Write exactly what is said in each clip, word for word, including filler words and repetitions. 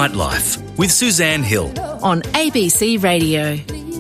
Nightlife with Suzanne Hill on A B C Radio.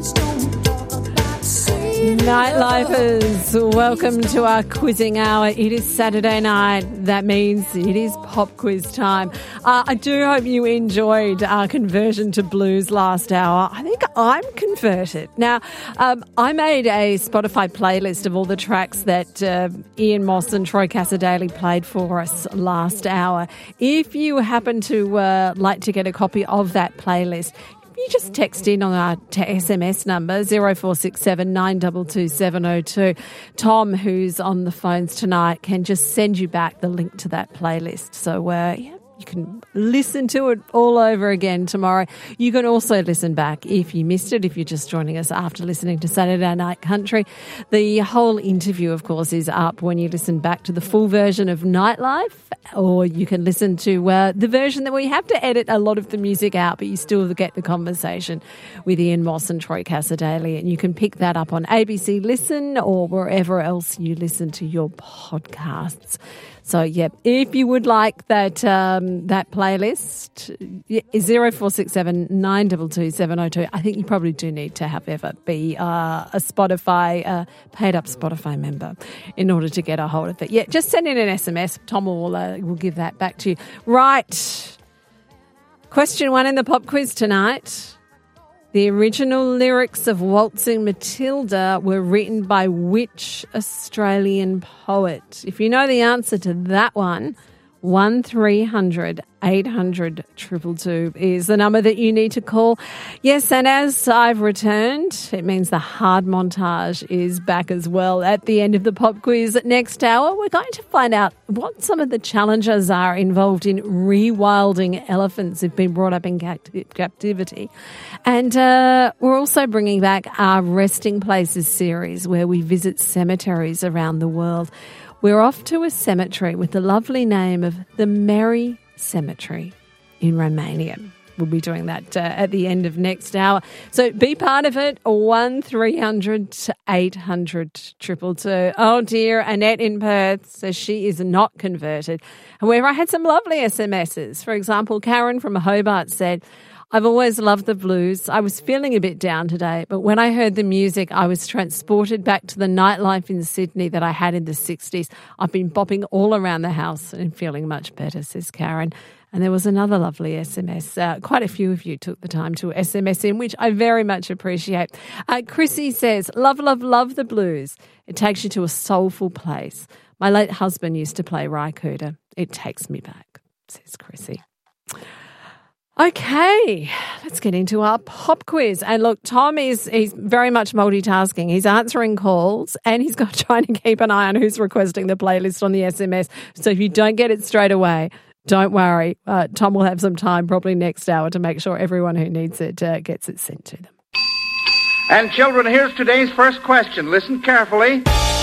Nightlifers, welcome to our quizzing hour. It is Saturday night. That means it is pop quiz time. Uh, I do hope you enjoyed our conversion to blues last hour. I think I'm converted. Now, um, I made a Spotify playlist of all the tracks that uh, Ian Moss and Troy Cassar-Daley played for us last hour. If you happen to uh, like to get a copy of that playlist, you just text in on our t- S M S number, zero four six seven nine two two seven zero two. Tom, who's on the phones tonight, can just send you back the link to that playlist. So, uh, yeah, you can listen to it all over again tomorrow. You can also listen back if you missed it, if you're just joining us after listening to Saturday Night Country. The whole interview, of course, is up when you listen back to the full version of Nightlife, or you can listen to uh, the version that we have to edit a lot of the music out, but you still get the conversation with Ian Moss and Troy Cassar-Daley, and you can pick that up on A B C Listen or wherever else you listen to your podcasts. So, yeah, if you would like that um, that playlist, zero four six seven nine two two seven zero two. I think you probably do need to, however, be uh, a Spotify, uh, paid-up Spotify member in order to get a hold of it. Yeah, just send in an S M S. Tom will, uh, will give that back to you. Right. Question one in the pop quiz tonight. The original lyrics of Waltzing Matilda were written by which Australian poet? If you know the answer to that one, one three hundred eight hundred two two two is the number that you need to call. Yes, and as I've returned, it means the hard montage is back as well. At the end of the pop quiz next hour, we're going to find out what some of the challenges are involved in rewilding elephants who've been brought up in capt- captivity. And uh, we're also bringing back our Resting Places series where we visit cemeteries around the world. We're off to a cemetery with the lovely name of the Merry Cemetery in Romania. We'll be doing that uh, at the end of next hour. So be part of it. one three hundred eight hundred two two two. Oh dear, Annette in Perth says she is not converted. However, I had some lovely S M Ses. For example, Karen from Hobart said, I've always loved the blues. I was feeling a bit down today, but when I heard the music, I was transported back to the nightlife in Sydney that I had in the sixties. I've been bopping all around the house and feeling much better, says Karen. And there was another lovely S M S. Uh, quite a few of you took the time to S M S in, which I very much appreciate. Uh, Chrissy says, love, love, love the blues. It takes you to a soulful place. My late husband used to play Ry Cooder. It takes me back, says Chrissy. Okay, let's get into our pop quiz. And look, Tom is he's very much multitasking. He's answering calls and he's got trying to keep an eye on who's requesting the playlist on the S M S. So if you don't get it straight away, don't worry. Uh, Tom will have some time probably next hour to make sure everyone who needs it uh, gets it sent to them. And children, here's today's first question. Listen carefully.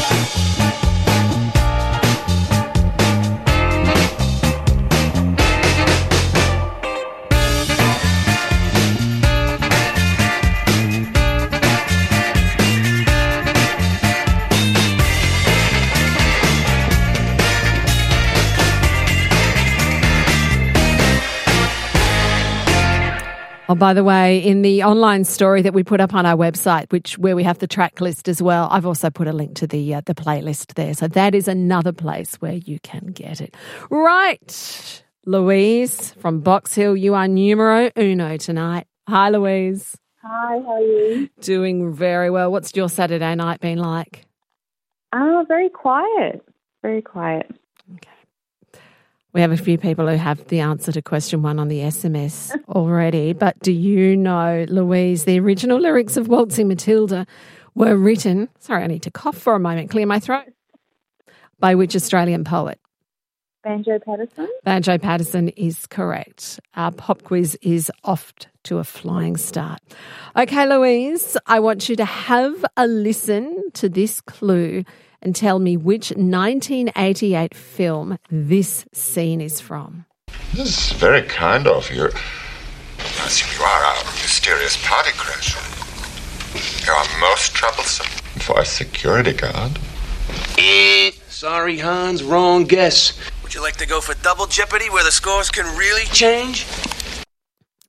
Oh, by the way, in the online story that we put up on our website, which where we have the track list as well, I've also put a link to the uh, the playlist there. So that is another place where you can get it. Right. Louise from Box Hill, you are numero uno tonight. Hi, Louise. Hi, how are you? Doing very well. What's your Saturday night been like? Oh, very quiet. Very quiet. Okay. We have a few people who have the answer to question one on the S M S already, but do you know, Louise, the original lyrics of Waltzing Matilda were written, sorry, I need to cough for a moment, clear my throat, by which Australian poet? Banjo Paterson? Banjo Paterson is correct. Our pop quiz is off to a flying start. Okay, Louise, I want you to have a listen to this clue and tell me which nineteen eighty-eight film this scene is from. This is very kind of you. I assume you are our mysterious party crasher. You are most troublesome for a security guard. Eh, sorry, Hans, wrong guess. Would you like to go for double jeopardy where the scores can really change?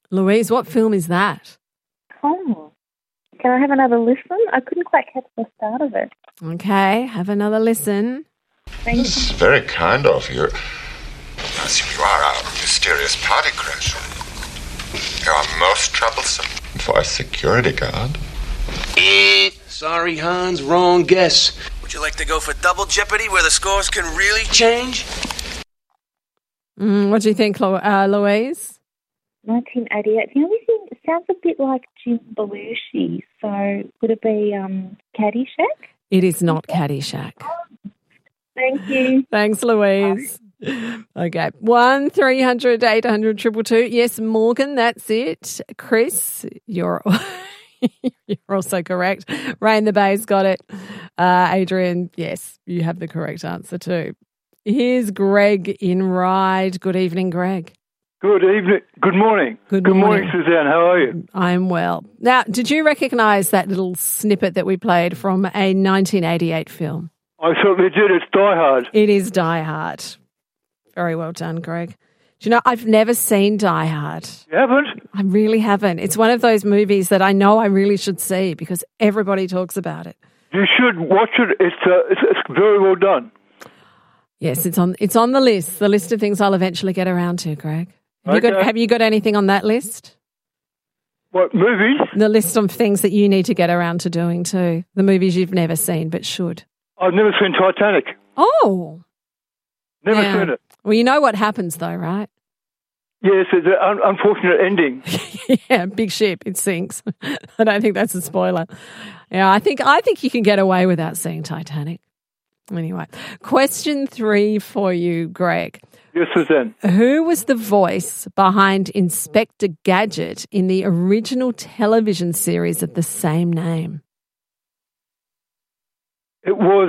Louise, what film is that? Oh, can I have another listen? I couldn't quite catch the start of it. Okay, have another listen. Thank This is very kind of you. I assume you are a mysterious party crasher. You are most troublesome for a security guard. Eh, sorry, Hans, wrong guess. Would you like to go for double jeopardy where the scores can really change? Mm, what do you think, Lo- uh, Louise? nineteen eighty-eight. The only thing, it sounds a bit like Jim Belushi. So would it be um, Caddyshack? It is not Caddyshack. Thank you. Thanks, Louise. Okay, one three hundred eight hundred two two two. Yes, Morgan, that's it. Chris, you're you're also correct. Ray in the Bay's got it. Uh, Adrian, yes, you have the correct answer too. Here's Greg in Ryde. Good evening, Greg. Good evening. Good morning. Good Good morning, morning. Suzanne. How are you? I'm well. Now, did you recognise that little snippet that we played from a nineteen eighty-eight film? I certainly did. It's Die Hard. It is Die Hard. Very well done, Greg. Do you know, I've never seen Die Hard. You haven't? I really haven't. It's one of those movies that I know I really should see because everybody talks about it. You should watch it. It's uh, it's, it's very well done. Yes, it's on it's on the list, the list of things I'll eventually get around to, Greg. Have, Okay. you got, have you got anything on that list? What, movies? The list of things that you need to get around to doing too. The movies you've never seen but should. I've never seen Titanic. Oh. Never Yeah. seen it. Well, you know what happens though, right? Yes, it's an un- unfortunate ending. Yeah, big ship, it sinks. I don't think that's a spoiler. Yeah, I think I think you can get away without seeing Titanic. Anyway, question three for you, Greg. Yes, Suzanne. Who was the voice behind Inspector Gadget in the original television series of the same name? It was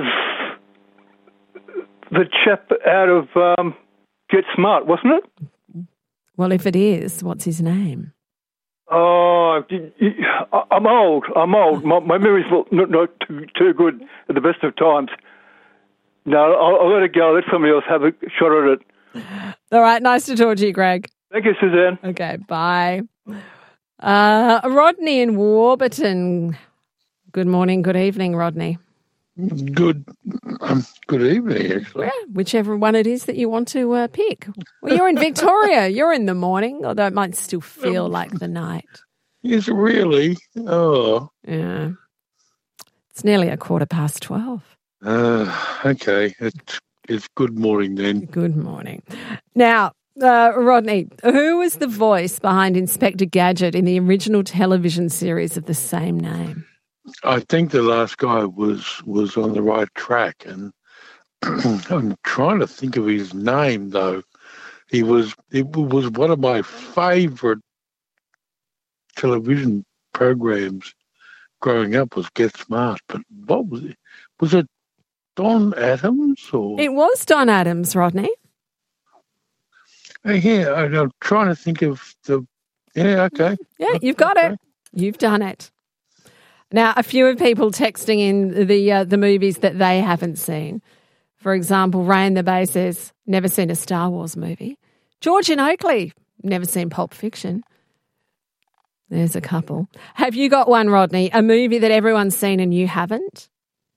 the chap out of um, Get Smart, wasn't it? Well, if it is, what's his name? Oh, y- y- I'm old. I'm old. My, my memory's not, not too, too good at the best of times. No, I'll, I'll let it go. Let somebody else have a shot at it. All right, nice to talk to you, Greg. Thank you, Suzanne. Okay, bye. Uh, Rodney in Warburton. Good morning, good evening, Rodney. Good, um, good evening, actually. Yeah, whichever one it is that you want to uh, pick. Well, you're in Victoria. You're in the morning, although it might still feel like the night. Is it really? Oh, Yeah. It's nearly a quarter past twelve. uh, okay. It's it's good morning then. Good morning. Now, uh, Rodney, who was the voice behind Inspector Gadget in the original television series of the same name? I think the last guy was was on the right track, and I'm trying to think of his name though. He was it was one of my favourite television programs growing up was Get Smart. But what was it? Was it Don Adams or? It was Don Adams, Rodney. Uh, yeah, I- I'm trying to think of the. Yeah, okay. Yeah, you've got Okay. it. You've done it. Now, a few of people texting in the uh, the movies that they haven't seen. For example, Ray in the Bay says, never seen a Star Wars movie. George in Oakley, never seen Pulp Fiction. There's a couple. Have you got one, Rodney? A movie that everyone's seen and you haven't?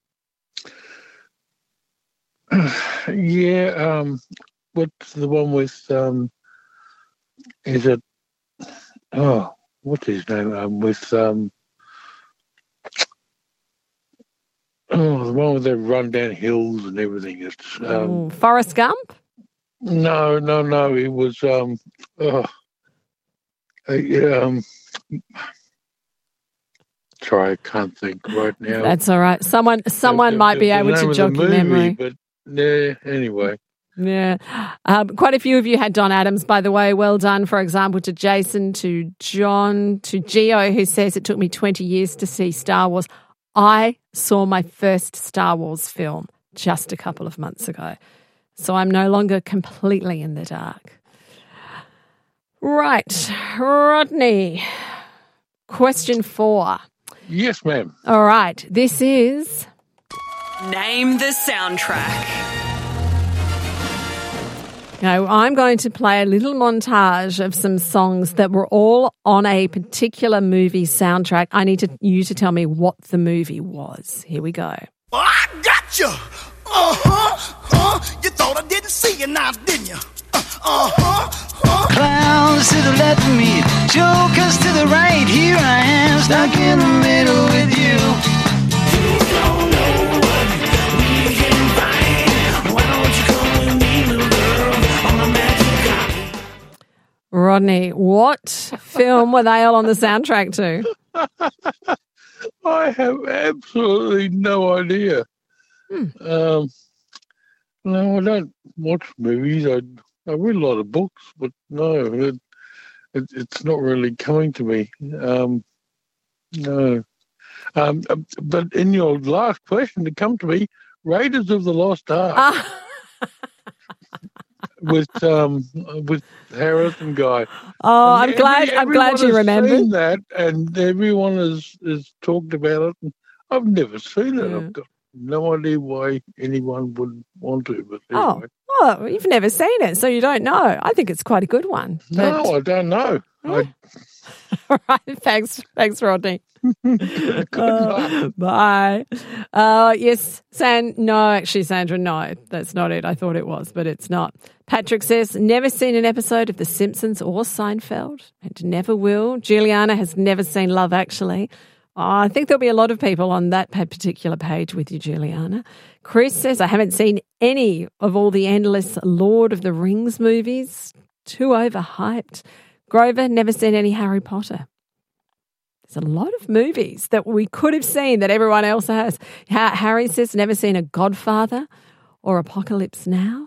Yeah, um, what's the one with, um, is it, oh, what's his name? Um, with, um, oh, the one with the run down hills and everything. It's, um, Ooh, Forrest Gump? no, no, no, it was, um, oh, uh, yeah, um, sorry, I can't think right now. That's all right. Someone someone The- might the- be the able name to of the jog your movie, memory. But, yeah, anyway. Yeah. Um, quite a few of you had Don Adams, by the way. Well done, for example, to Jason, to John, to Gio, who says it took me twenty years to see Star Wars. I saw my first Star Wars film just a couple of months ago. So I'm no longer completely in the dark. Right. Rodney, question four. Yes, ma'am. All right. This is... Name the soundtrack. Now, I'm going to play a little montage of some songs that were all on a particular movie soundtrack. I need to, you to tell me what the movie was. Here we go. I got you. Uh-huh. Uh, you thought I didn't see you now, didn't you? Uh-huh. Uh. Clowns to the left of me, jokers to the right. Here I am, stuck in the middle with you. You don't know what we can find. Why don't you come with me, little girl, on the magic carpet? Rodney, what film were they all on the soundtrack to? I have absolutely no idea. Hmm. Um, no, I don't watch movies. I I read a lot of books, but no, it, it, it's not really coming to me. Um, no. Um, but in your last question, to come to me, Raiders of the Lost Ark. Ah. with um with Harrison guy. Oh, And I'm glad. every- I'm glad everyone you has remembered. seen that, and everyone has, has talked about it. And I've never seen it. Yeah. I've got no idea why anyone would want to. But Oh, anyway. well, you've never seen it, so you don't know. I think it's quite a good one. no, But- I don't know. I, All right, thanks, thanks, Rodney. good luck. Uh, bye. Uh, yes, San. No, actually, Sandra, no, that's not it. I thought it was, but it's not. Patrick says, never seen an episode of The Simpsons or Seinfeld, and never will. Juliana has never seen Love Actually. Oh, I think there'll be a lot of people on that pa- particular page with you, Juliana. Chris says, I haven't seen any of all the endless Lord of the Rings movies. Too overhyped. Grover, never seen any Harry Potter. There's a lot of movies that we could have seen that everyone else has. Ha- Harry says, never seen a Godfather or Apocalypse Now.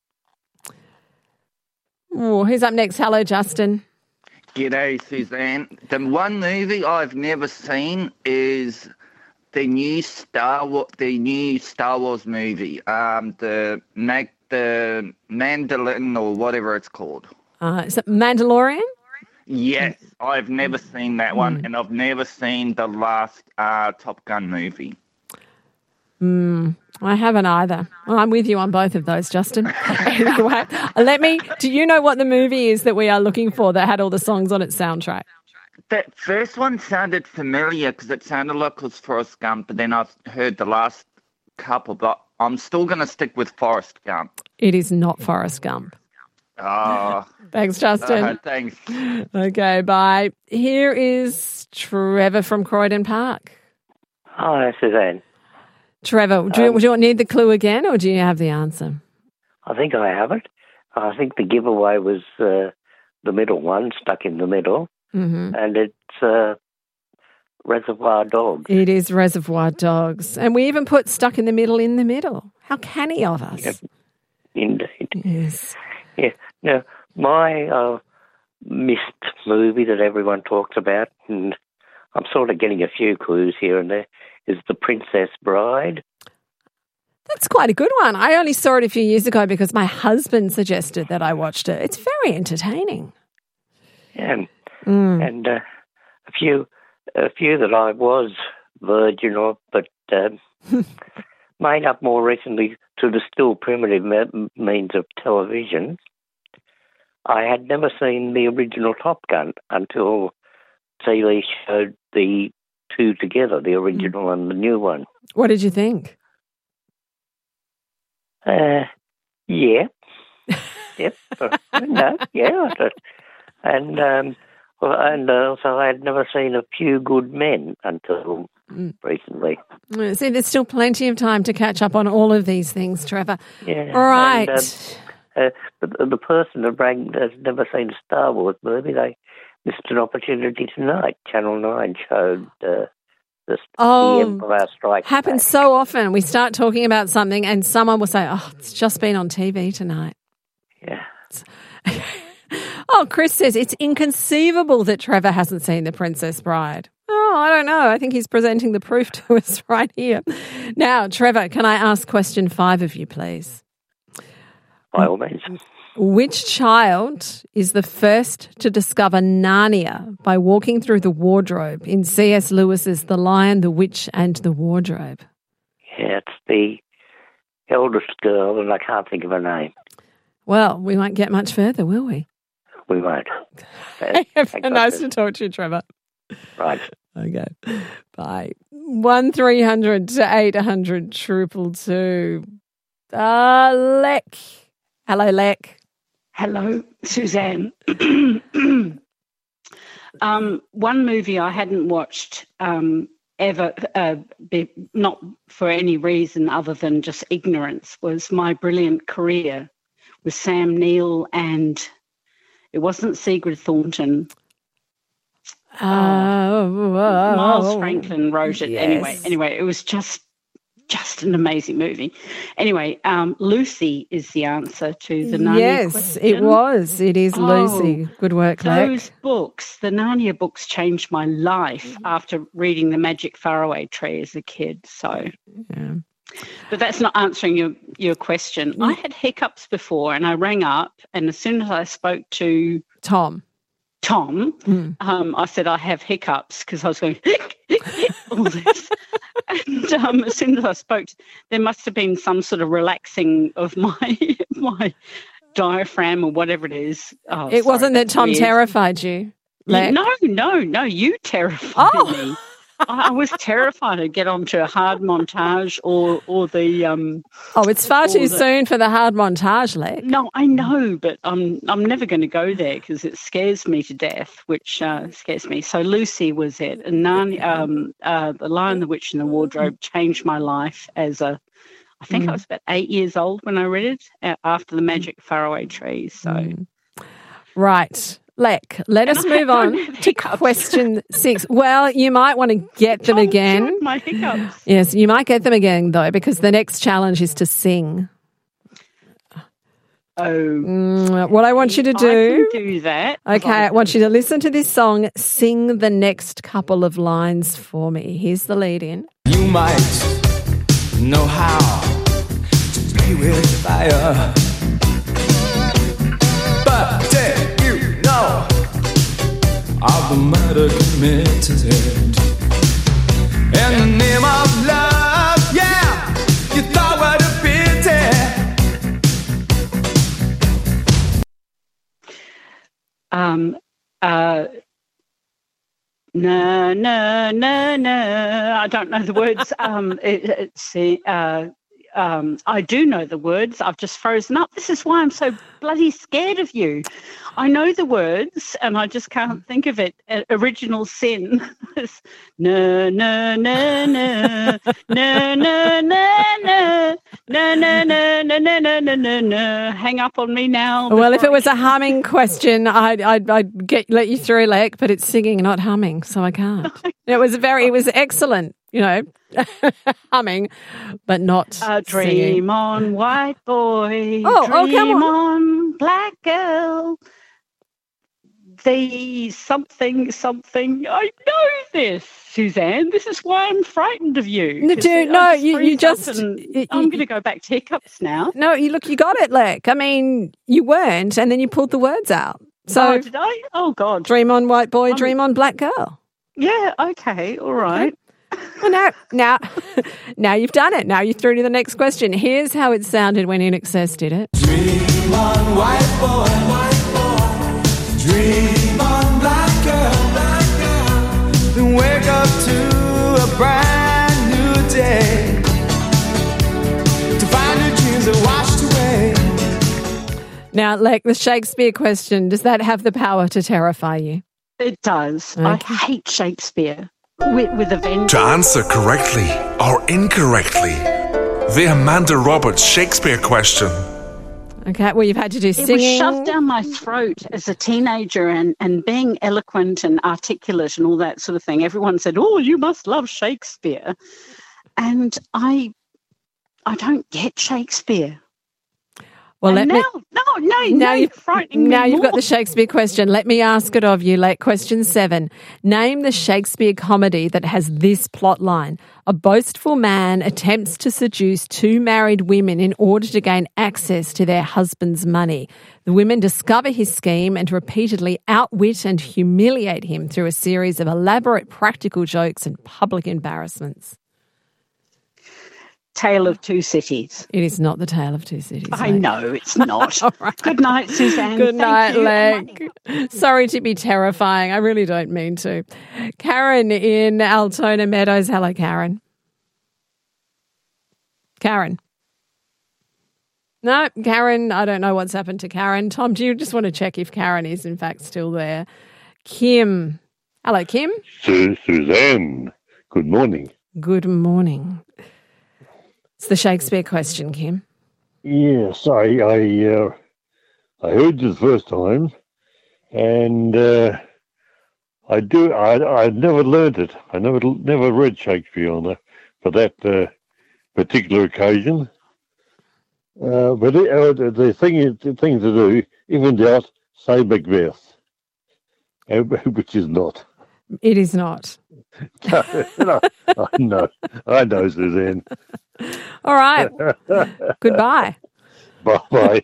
Oh, who's up next? Hello, Justin. G'day, Suzanne. The one movie I've never seen is the new Star Wars, the new Star Wars movie, um, the Mag, the Mandalorian or whatever it's called. Uh, is it Mandalorian? Yes, I've never seen that one, and I've never seen the last uh, Top Gun movie. Mm, I haven't either. Well, I'm with you on both of those, Justin. Anyway, let me, do you know what the movie is that we are looking for that had all the songs on its soundtrack? That first one sounded familiar because it sounded like it was Forrest Gump, but then I've heard the last couple, but I'm still going to stick with Forrest Gump. It is not Forrest Gump. Oh. Thanks, Justin. Uh, thanks. Okay, bye. Here is Trevor from Croydon Park. Hi, Suzanne. Trevor, do you, Um, do you need the clue again, or do you have the answer? I think I have it. I think the giveaway was uh, the middle one, Stuck in the Middle, Mm-hmm. and it's uh, Reservoir Dogs. It is Reservoir Dogs. And we even put Stuck in the Middle in the middle. How canny of us. Yep. Indeed. Yes. Yeah. Now, my uh, missed movie that everyone talks about, and I'm sort of getting a few clues here and there, is The Princess Bride. That's quite a good one. I only saw it a few years ago because my husband suggested that I watched it. It's very entertaining. Yeah. Mm. And uh, a few a few that I was virgin of, but um, made up more recently to the still primitive me- means of television. I had never seen the original Top Gun until T V showed the two together, the original and the new one. What did you think? Uh, yeah. Yep. Uh, no, yeah. And um, well, and also I had never seen A Few Good Men until Mm. recently. Mm, See, there's still plenty of time to catch up on all of these things, Trevor. Yeah. All right. And, um, uh, the, the person that rang has never seen a Star Wars movie. They missed an opportunity tonight. Channel nine showed uh, the, Oh, the Empire Strikes happens Back. so often. We start talking about something and someone will say, oh, it's just been on T V tonight. Yeah. Oh, Chris says it's inconceivable that Trevor hasn't seen The Princess Bride. Oh, I don't know. I think he's presenting the proof to us right here. Now, Trevor, can I ask question five of you, please? By all means. Which child is the first to discover Narnia by walking through the wardrobe in C S Lewis's The Lion, the Witch and the Wardrobe? Yeah, it's the eldest girl, and I can't think of her name. Well, we won't get much further, will we? We won't. Nice to talk to you, Trevor. Right. Okay. Bye. One three hundred to eight hundred triple two. Uh, Lek. Hello, Lek. Hello, Suzanne. um, one movie I hadn't watched um, ever, uh, be, not for any reason other than just ignorance, was My Brilliant Career with Sam Neill, and it wasn't Sigrid Thornton. Uh, uh, Miles Franklin wrote it. yes. Anyway, anyway, it was just just an amazing movie. Anyway, um, Lucy is the answer to the Narnia Yes, question. it was. It is Oh, Lucy. Good work, Lek. Those books, the Narnia books, changed my life after reading The Magic Faraway Tree as a kid. So, yeah. But that's not answering your, your question. I had hiccups before, and I rang up, and as soon as I spoke to Tom, Tom, mm. um, I said I have hiccups because I was going all this. And um, as soon as I spoke, there must have been some sort of relaxing of my my diaphragm or whatever it is. Oh, it sorry, wasn't that that's Tom weird. terrified you, Lek? No, no, no. You terrified Oh. me. I I was terrified to get onto a hard montage or or the um. Oh, it's far or too the- soon for the hard montage, Lek. No, I know, but I'm I'm never going to go there because it scares me to death, which uh, scares me. So Lucy was it, and Narnia, um, uh, The Lion, the Witch, and the Wardrobe changed my life as a. I think Mm. I was about eight years old when I read it uh, after The Magic Faraway Tree. So. Mm. Right. Lek, let us I move don't on have to hiccups. question six. Well, you might want to get them Tom again. cured my hiccups. Yes, you might get them again, though, because the next challenge is to sing. Oh. Mm, what I want you to I do. can do that. Okay, I want you to listen to this song, sing the next couple of lines for me. Here's the lead in. You might know how to play with fire, but did you know of the murder committed in the name of love? Yeah, you thought what a pity. Um, uh, no, no, no, no. I don't know the words. Um, it, it's uh, um, I do know the words. I've just frozen up. This is why I'm so bloody scared of you. I know the words, and I just can't think of it. Uh, original sin. no, no, no, no, no, no, no, no, no, no, no, no, no, no, no, no, no. Hang up on me now. Well, if before it was a humming question, I'd, I'd, I'd get let you through, Lek, but it's singing, not humming, so I can't. It was very, it was excellent, you know, humming, but not Uh, dream singing. on, white boy. Oh, oh, dream come on. black girl. The something, something. I know this, Suzanne. This is why I'm frightened of you. No, 'Cause dude, I no, just you- you freeze up just- and you- I'm going to go back to hiccups now. No, you look, you got it, Lek. I mean, you weren't, and then you pulled the words out. So, Oh, did I? Oh, God. dream on, white boy, dream on, black girl. Yeah, okay, all right. Well, now, now, now you've done it. Now you're through to the next question. Here's how it sounded when In Excess did it. Dream on, white boy, white boy. Dream on, black girl, black girl. Then wake up to a brand new day. To find your dreams are washed away. Now, Lek, the Shakespeare question, does that have the power to terrify you? It does. Okay. I hate Shakespeare with, with a vengeance. To answer correctly or incorrectly, the Amanda Roberts Shakespeare question. Okay, well, you've had to do It singing. was shoved down my throat as a teenager, and, and being eloquent and articulate and all that sort of thing. Everyone said, "Oh, you must love Shakespeare," and I, I don't get Shakespeare. Well, and let now, me. no, no, Now now you've you're frightening now me you've got more. the Shakespeare question. Let me ask it of you, Lek. Question seven. Name the Shakespeare comedy that has this plot line. A boastful man attempts to seduce two married women in order to gain access to their husband's money. The women discover his scheme and repeatedly outwit and humiliate him through a series of elaborate practical jokes and public embarrassments. Tale of Two Cities. It is not the Tale of Two Cities. I mate. know it's not. right. Good night, Suzanne. Good night, Thank you. Leg. Sorry to be terrifying. I really don't mean to. Karen in Altona Meadows. Hello, Karen. Karen. No, Karen, I don't know what's happened to Karen. Tom, do you just want to check if Karen is in fact still there? Kim. Hello, Kim. Su- Suzanne, good morning. Good morning. It's the Shakespeare question, Kim. Yes, I I, uh, I heard you the first time, and uh, I do. I I never learned it. I never never read Shakespeare on that for that uh, particular occasion. Uh, but it, uh, the, the thing is, the thing to do, if in doubt, say Macbeth, uh, which is not. It is not. no, no, I know, I know, Suzanne. All right. Goodbye. Bye-bye.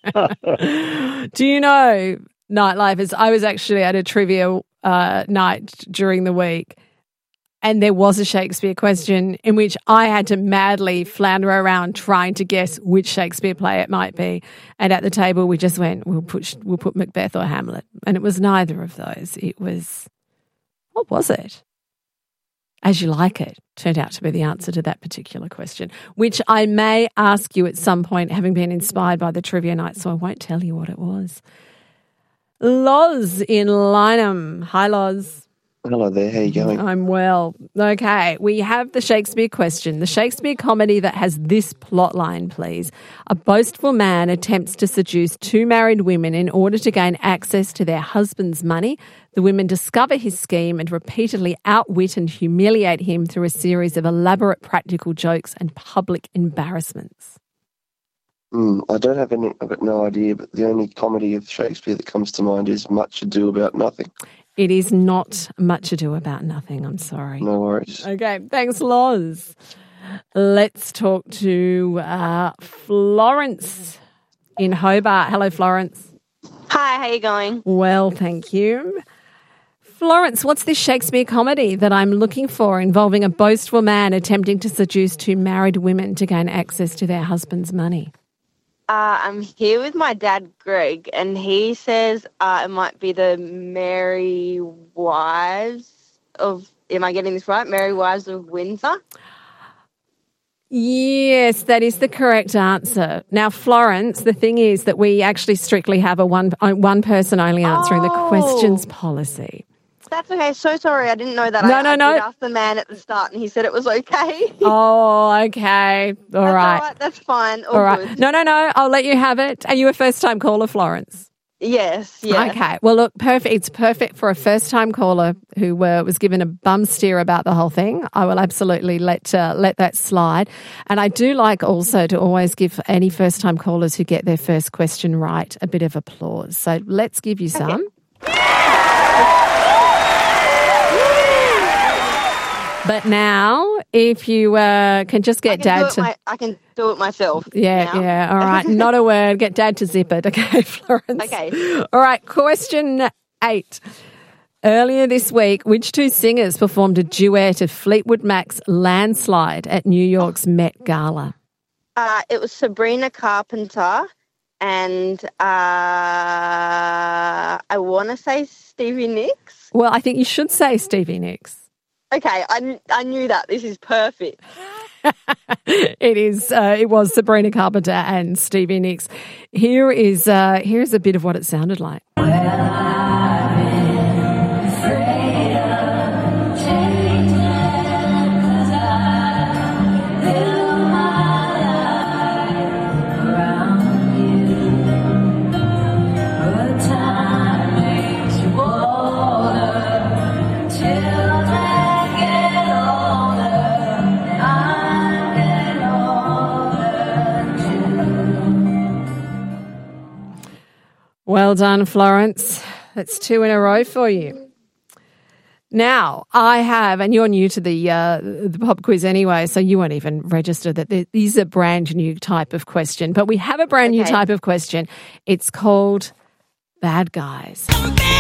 Do you know, Nightlifers, I was actually at a trivia uh, night during the week, and there was a Shakespeare question in which I had to madly flounder around trying to guess which Shakespeare play it might be. And at the table, we just went, we'll put, we'll put Macbeth or Hamlet. And it was neither of those. It was, what was it? As You Like It turned out to be the answer to that particular question, which I may ask you at some point, having been inspired by the trivia night, so I won't tell you what it was. Loz in Lynham. Hi, Loz. Hello there, how you going? I'm well. Okay, we have the Shakespeare question. The Shakespeare comedy that has this plot line, please. A boastful man attempts to seduce two married women in order to gain access to their husband's money. The women discover his scheme and repeatedly outwit and humiliate him through a series of elaborate practical jokes and public embarrassments. Mm, I don't have any, I've got no idea, but the only comedy of Shakespeare that comes to mind is Much Ado About Nothing. It is not Much Ado About Nothing, I'm sorry. No worries. Okay, thanks, Loz. Let's talk to uh, Florence in Hobart. Hello, Florence. Hi, how you going? Well, thank you. Florence, what's this Shakespeare comedy that I'm looking for involving a boastful man attempting to seduce two married women to gain access to their husband's money? Uh, I'm here with my dad, Greg, and he says uh, it might be the Merry Wives of, am I getting this right? Merry Wives of Windsor? Yes, that is the correct answer. Now, Florence, the thing is that we actually strictly have a one one person only answering Oh. the questions policy. That's okay. So sorry, I didn't know that. No, I, no, I no. did ask the man at the start, and he said it was okay. Oh, okay. All That's all right. right. That's fine. All, All right. good. No, no, no. I'll let you have it. Are you a first-time caller, Florence? Yes. Yeah. Okay. Well, look, perfect. It's perfect for a first-time caller who uh, was given a bum steer about the whole thing. I will absolutely let uh, let that slide. And I do like also to always give any first-time callers who get their first question right a bit of applause. So let's give you some. But now, if you uh, can just get I can Dad do it to... my- I can do it myself. Yeah, now. yeah. All right. Not a word. Get Dad to zip it. Okay, Florence. Okay. All right. Question eight. Earlier this week, which two singers performed a duet of Fleetwood Mac's Landslide at New York's Met Gala? Uh, it was Sabrina Carpenter and uh, I want to say Stevie Nicks. Well, I think you should say Stevie Nicks. Okay, I, kn- I knew that. This is perfect. It is. Uh, it was Sabrina Carpenter and Stevie Nicks. Here is uh, here is a bit of what it sounded like. Well done, Florence. That's two in a row for you. Now, I have, and you're new to the uh, the pop quiz anyway, so you won't even register that this is a brand new type of question. But we have a brand new Okay. type of question. It's called Bad Guys.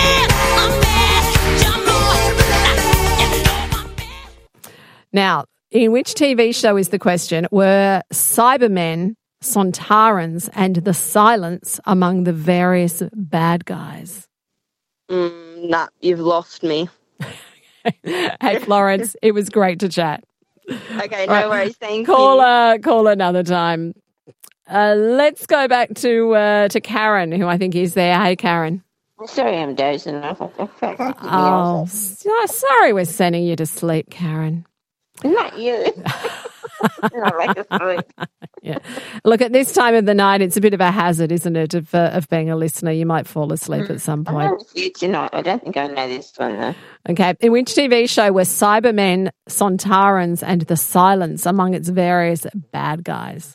Now, In which T V show is the question, were Cybermen, Sontarans, and the Silence among the various bad guys? Mm, nah, you've lost me. Hey, Florence, it was great to chat. Okay, no Right. worries. Thank Call, you. uh, call another time. Uh, let's go back to uh, to Karen, who I think is there. Hey, Karen. Sorry, I'm dozing off. Oh, s- oh, sorry we're sending you to sleep, Karen. Not you. Not like a sleep. Yeah. Look, at this time of the night, it's a bit of a hazard, isn't it, of, uh, of being a listener? You might fall asleep at some I point. know it's you tonight. I don't think I know this one, though. Okay. In which T V show were Cybermen, Sontarans, and the Silence among its various bad guys?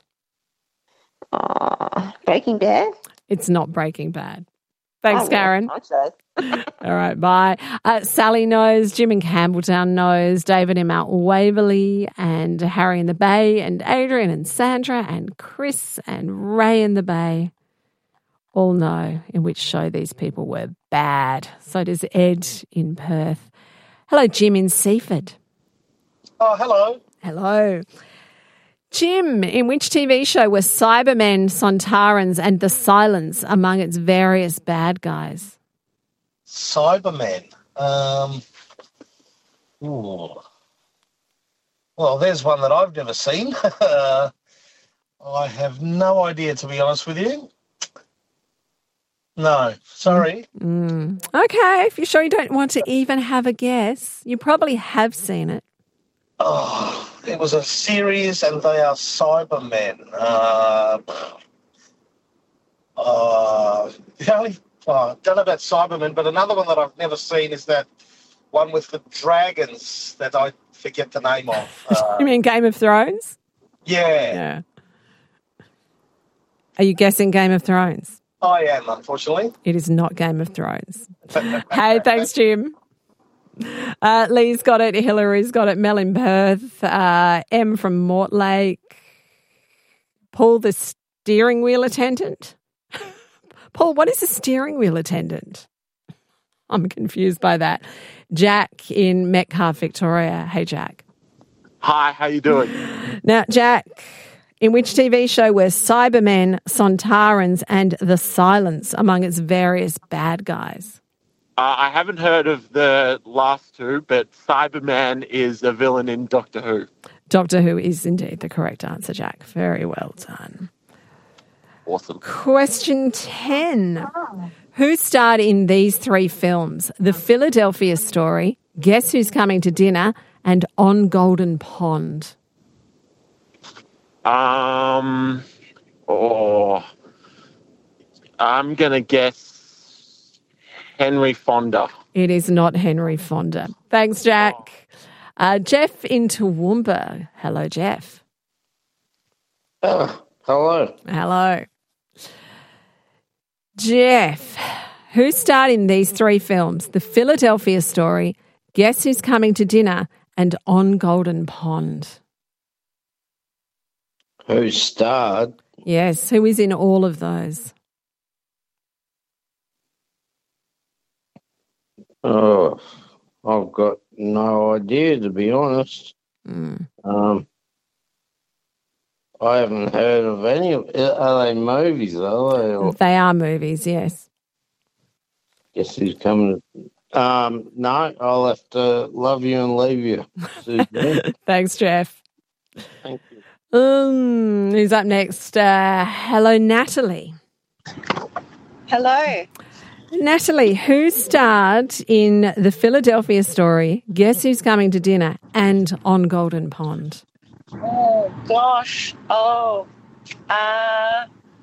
Oh, Breaking Bad? It's not Breaking Bad. Thanks, Oh, Karen. well, I All right, bye. Uh, Sally knows, Jim in Campbelltown knows, David in Mount Waverley, and Harry in the Bay, and Adrian and Sandra, and Chris and Ray in the Bay all know in which show these people were bad. So does Ed in Perth. Hello, Jim in Seaford. Oh, hello. Hello. Jim, in which T V show were Cybermen, Sontarans, and the Silence among its various bad guys? Cybermen. Um, ooh. Well, there's one that I've never seen. uh, I have no idea, to be honest with you. No, sorry. Mm. Okay, if you're sure you don't want to even have a guess, you probably have seen it. Oh, it was a series, and they are Cybermen. Uh, uh, the only, well, I don't know about Cybermen, but another one that I've never seen is that one with the dragons that I forget the name of. Uh, You mean Game of Thrones? yeah, Yeah. Are you guessing Game of Thrones? I am, unfortunately. It is not Game of Thrones. Hey, thanks, Jim. Uh, Lee's got it. Hillary's got it. Mel in Perth. Uh, M from Mortlake. Paul, the steering wheel attendant. Paul, what is a steering wheel attendant? I'm confused by that. Jack in Metcalfe, Victoria. Hey, Jack. Hi, how you doing? Now, Jack, in which T V show were Cybermen, Sontarans, and the Silence among its various bad guys? Uh, I haven't heard of the last two, but Cyberman is a villain in Doctor Who. Doctor Who is indeed the correct answer, Jack. Very well done. Awesome. Question ten. Who starred in these three films? The Philadelphia Story, Guess Who's Coming to Dinner, and On Golden Pond? Um, oh, I'm going to guess Henry Fonda. It is not Henry Fonda. Thanks, Jack. Uh, Jeff in Toowoomba. Hello, Jeff. Oh, hello. Hello. Jeff, who starred in these three films? The Philadelphia Story, Guess Who's Coming to Dinner, and On Golden Pond? Who starred? Yes, who is in all of those? Oh, I've got no idea, to be honest. Mm. Um, I haven't heard of any of Are they movies, are they? Or They are movies, yes. guess who's coming? Um, no, I'll have to love you and leave you. Susan. Thanks, Jeff. Thank you. Um, who's up next? Uh, hello, Natalie. Hello. Natalie, who starred in The Philadelphia Story, Guess Who's Coming to Dinner, and On Golden Pond? Oh, gosh. Oh. Uh,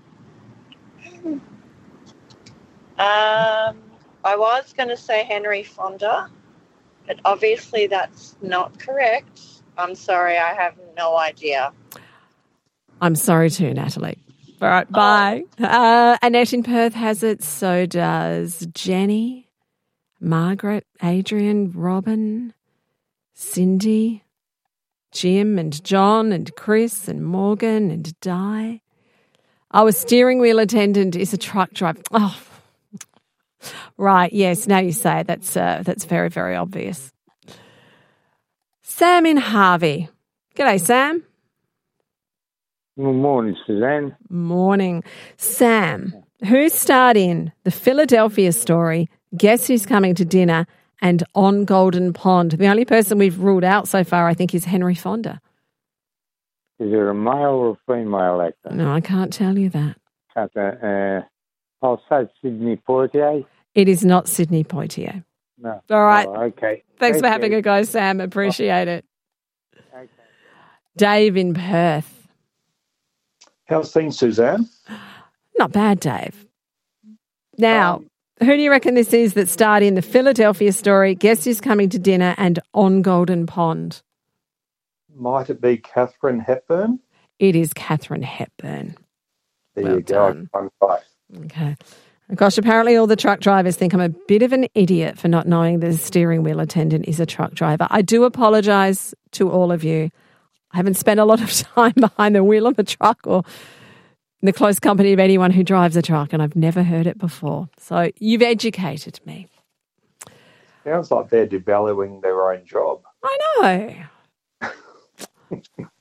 um, I was going to say Henry Fonda, but obviously that's not correct. I'm sorry, I have no idea. I'm sorry too, Natalie. All right, bye. Uh, Annette in Perth has it. So does Jenny, Margaret, Adrian, Robin, Cindy, Jim and John and Chris and Morgan and Di. Oh, a steering wheel attendant is a truck driver. Oh, right. Yes, now you say it. That's, uh, that's very, very obvious. Sam in Harvey. G'day, Sam. Good morning, Suzanne. Morning. Sam, who starred in The Philadelphia Story, Guess Who's Coming to Dinner, and On Golden Pond? The only person we've ruled out so far, I think, is Henry Fonda. Is it a male or a female actor? No, I can't tell you that. Can't, uh, I'll say Sidney Poitier. It is not Sidney Poitier. No. All right. Oh, okay. Thanks Thank for having you. a go, Sam. Appreciate it. Okay. Dave in Perth. How's things, Suzanne? Not bad, Dave. Now, um, who do you reckon this is that starred in The Philadelphia Story, Guess Who's Coming to Dinner, and On Golden Pond? Might it be Catherine Hepburn? It is Catherine Hepburn. There well you go. done. Fun fight. Okay. Gosh, apparently all the truck drivers think I'm a bit of an idiot for not knowing the steering wheel attendant is a truck driver. I do apologise to all of you. I haven't spent a lot of time behind the wheel of a truck or in the close company of anyone who drives a truck, and I've never heard it before. So you've educated me. Sounds like they're devaluing their own job. I know.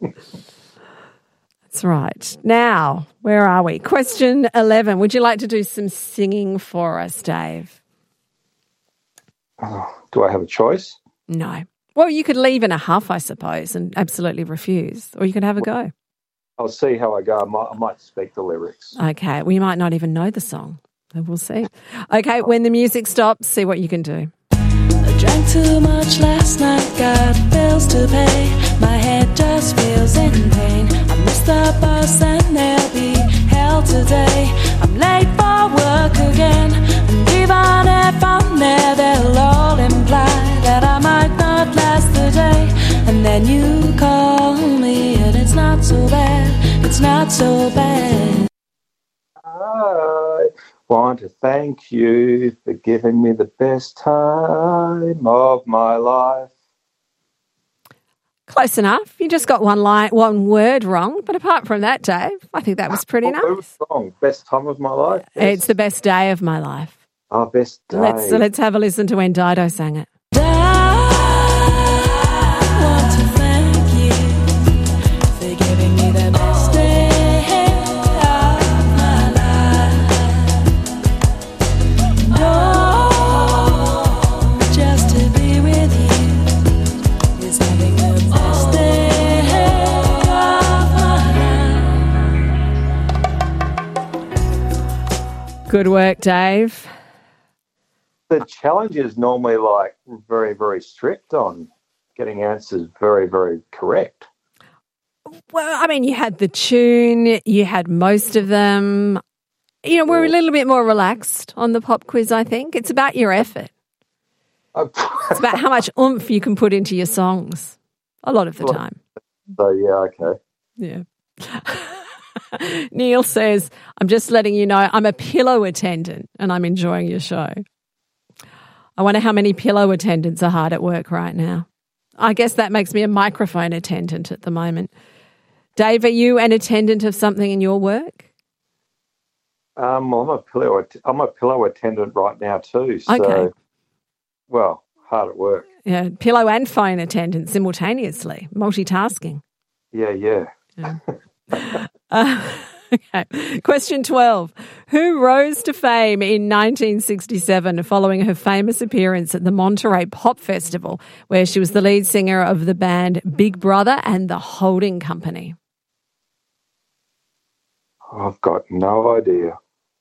That's right. Now, where are we? Question eleven. Would you like to do some singing for us, Dave? Oh, do I have a choice? No. Well, you could leave in a huff, I suppose, and absolutely refuse, or you could have a go. I'll see how I go. I might, I might speak the lyrics. Okay. Well, you might not even know the song. So we'll see. Okay. When the music stops, see what you can do. I drank too much last night, got bills to pay. My head just feels in pain. I missed the bus and there'll be hell today. I'm late for work again. And even if I'm there, they'll all imply that I might not last the day. And then you call me and it's not so bad. It's not so bad. I want to thank you for giving me the best time of my life. Close enough. You just got one line, one word wrong. But apart from that, Dave, I think that was pretty Oh, nice. it was wrong. Best time of my life. Yes. It's the best day of my life. Our best day. Let's so let's have a listen to when Dido sang it. Good work, Dave. The challenge is normally like very, very strict on getting answers very, very correct. Well, I mean, you had the tune, you had most of them. You know, we're a little bit more relaxed on the pop quiz, I think. It's about your effort. It's about how much oomph you can put into your songs a lot of the time. So, yeah, okay. Yeah. Neil says, I'm just letting you know I'm a pillow attendant and I'm enjoying your show. I wonder how many pillow attendants are hard at work right now. I guess that makes me a microphone attendant at the moment. Dave, are you an attendant of something in your work? Um, I'm a pillow. I'm a pillow attendant right now too. So, Okay. well, hard at work. Yeah, pillow and phone attendant simultaneously, multitasking. Yeah, yeah. Yeah. Uh, okay. Question twelve. Who rose to fame in nineteen sixty-seven following her famous appearance at the Monterey Pop Festival, where she was the lead singer of the band Big Brother and the Holding Company? I've got no idea.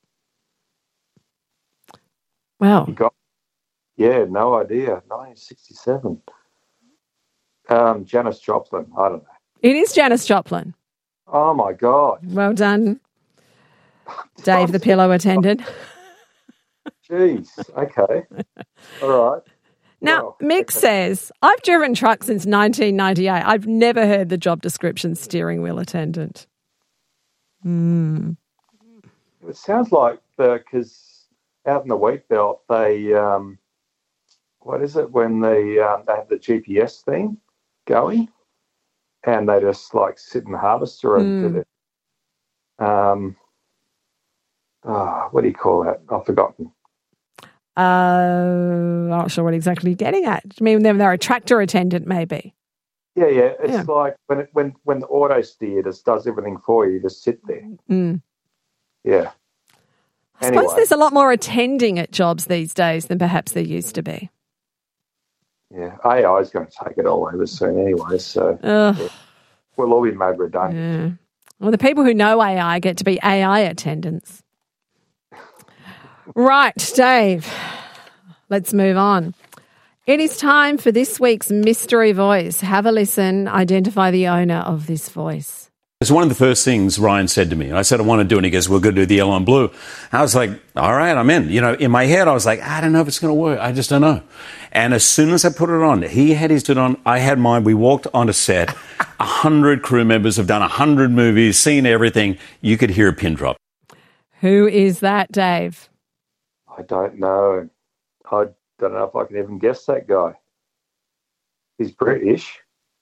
Well, You got, yeah, no idea. nineteen sixty-seven. Um, Janis Joplin. I don't know. it is Janis Joplin. Oh my God. Well done, Dave, the pillow attendant. Jeez. Okay. All right. Now, Mick says, I've driven trucks since nineteen ninety-eight. I've never heard the job description steering wheel attendant. Hmm. It sounds like because out in the wheat belt, they um, what is it when they um, they have the G P S thing going, and they just like sit in the harvester and Mm. do it. Um, oh, what do you call that? I've forgotten. Uh, I'm not sure what exactly you're getting at. I mean, they're, they're a tractor attendant, maybe. Yeah, yeah. It's Yeah. like when it, when when the auto steer just does everything for you. You just sit there. Mm. Yeah. I Anyway. suppose there's a lot more attending at jobs these days than perhaps there used to be. Yeah, A I is going to take it all over soon anyway, so Ugh. yeah. We'll all be made redundant. Yeah. Well, the people who know A I get to be A I attendants. Right, Dave, let's move on. It is time for this week's mystery voice. Have a listen. Identify the owner of this voice. It's one of the first things Ryan said to me. I said, I want to do it. And he goes, we're going to do the yellow and blue. I was like, all right, I'm in. You know, in my head, I was like, I don't know if it's going to work. I just don't know. And as soon as I put it on, he had his it on, I had mine. We walked on a set. A hundred crew members have done a hundred movies, seen everything. You could hear a pin drop. Who is that, Dave? I don't know. I don't know if I can even guess that guy. He's British.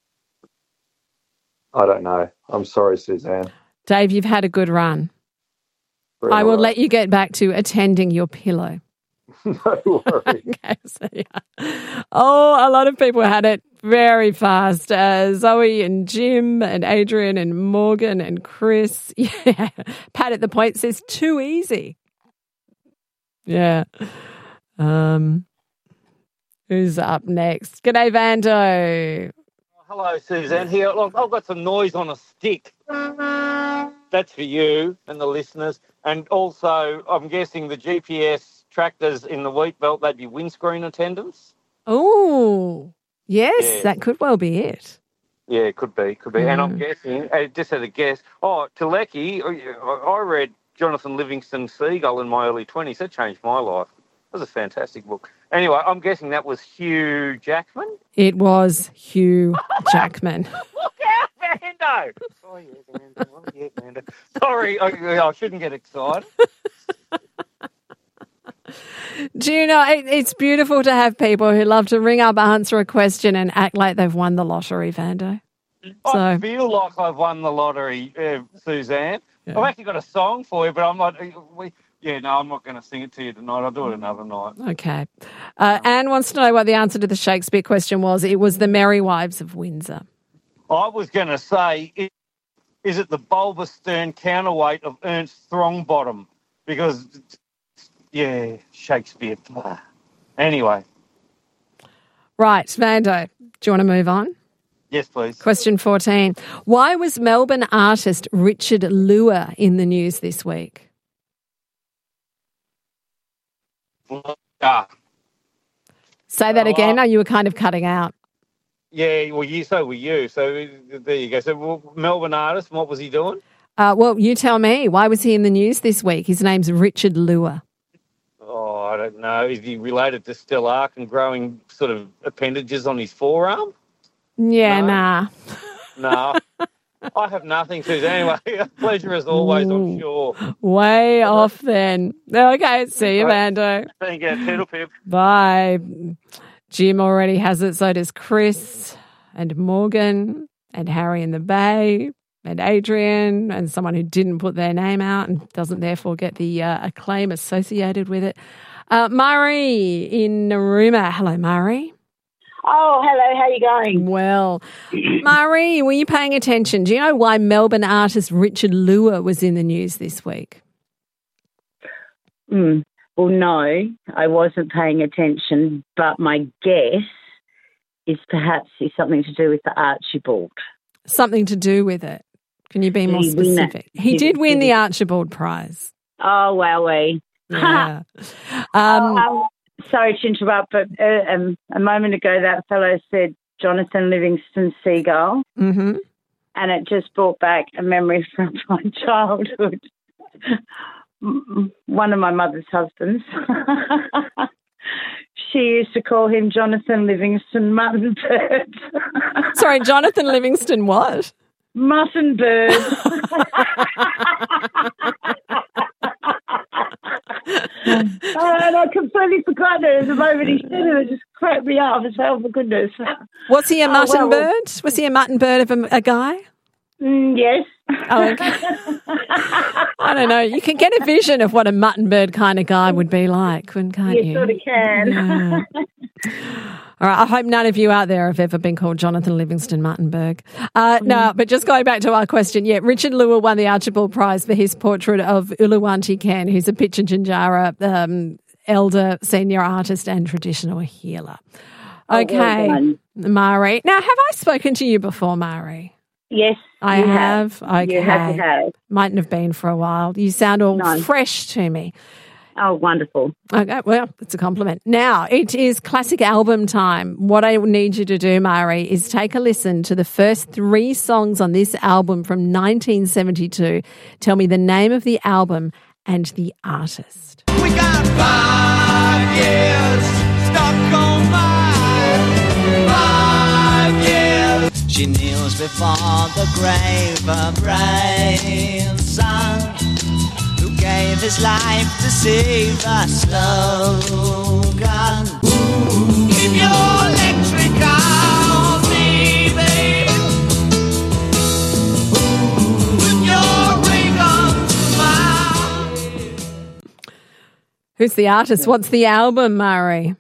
I don't know. I'm sorry, Suzanne. Dave, you've had a good run. Very I will well. let you get back to attending your pillow. No worries. Okay, so yeah. Oh, a lot of people had it very fast. Uh, Zoe and Jim and Adrian and Morgan and Chris. Yeah. Pat at the point says too easy. Yeah. Um, who's up next? G'day, Vando. Hello, Suzanne. Here, look, I've got some noise on a stick. That's for you and the listeners. And also, I'm guessing the G P S tractors in the wheat belt, they'd be windscreen attendants. Oh, yes, Yeah. that could well be it. Yeah, it could be, could be. And I'm Mm. guessing, I just had a guess. Oh, Teleki, I I read Jonathan Livingston Seagull in my early twenties. That changed my life. It was a fantastic book. Anyway, I'm guessing that was Hugh Jackman. It was Hugh Jackman. Look out, Vando! Oh, yeah, Vando. Oh, yeah, Vando. Sorry, I, I shouldn't get excited. Do you know, it, it's beautiful to have people who love to ring up, answer a question and act like they've won the lottery, Vando. I So, feel like I've won the lottery, uh, Suzanne. Yeah. I've actually got a song for you, but I'm not... We, yeah, no, I'm not going to sing it to you tonight. I'll do it another night. okay. Uh, Anne wants to know what the answer to the Shakespeare question was. It was the Merry Wives of Windsor. I was going to say, is, is it the bulbous stern counterweight of Ernst Throngbottom? Because, yeah, Shakespeare. Ah. Anyway, Right, Vando, do you want to move on? yes, please. Question fourteen. Why was Melbourne artist Richard Lua in the news this week? Ah, Say that again. Oh, you were kind of cutting out. yeah, well, you, so were you. So there you go. So well, Melbourne artist, what was he doing? Uh, well, you tell me. Why was he in the news this week? His name's Richard Lua. Oh, I don't know. Is he related to Stella Arkin growing sort of appendages on his forearm? Yeah, No. nah. No. I have nothing to. Anyway, a pleasure as always, I'm sure. Way off then. Okay, see you, Right. Vando. Thank you. Toodle pip. Bye. Jim already has it, so does Chris and Morgan and Harry in the Bay and Adrian and someone who didn't put their name out and doesn't therefore get the uh, acclaim associated with it. Uh, Murray in Narooma. Hello, Murray. Oh, hello. How are you going? Well, Murray, were you paying attention? Do you know why Melbourne artist Richard Lua was in the news this week? Mm. Well, no, I wasn't paying attention, but my guess is perhaps it's something to do with the Archibald. Something to do with it. Can you be Did more he win that? specific? He Did- did win did the he- Archibald Prize. Oh, wowee. Yeah. Um, um, sorry to interrupt, but uh, um, a moment ago that fellow said Jonathan Livingston Seagull, Mm-hmm. and it just brought back a memory from my childhood. M- One of my mother's husbands. She used to call him Jonathan Livingston Muttonbird. Sorry, Jonathan Livingston what? Muttonbird. Oh, and I completely forgot it. The moment he said it, it just cracked me up. It's oh, for goodness. Was he a Oh, mutton well, well. bird? Was he a mutton bird of a, a guy? Mm, yes. Oh, okay. I don't know. You can get a vision of what a mutton bird kind of guy would be like, couldn't- can't You you? sort of can. Yeah. All right, I hope none of you out there have ever been called Jonathan Livingston Martinberg. Uh, no, but just going back to our question, yeah, Richard Lua won the Archibald Prize for his portrait of Uluwanti Ken, who's a Pitjantjatjara um, elder, senior artist and traditional healer. Okay, Oh, well Mari. Now, have I spoken to you before, Mari? Yes, I you have. have. Okay. You have, you have. Mightn't have been for a while. You sound all No. fresh to me. Oh, wonderful. Okay, well, it's a compliment. Now, it is classic album time. What I need you to do, Mari, is take a listen to the first three songs on this album from nineteen seventy-two. Tell me the name of the album and the artist. We got five years stuck on my five years. She kneels before the grave, a brave son who gave his life to save a slogan. Keep your electric on me, babe. With your ring on my. Who's the artist? What's the album, Mari?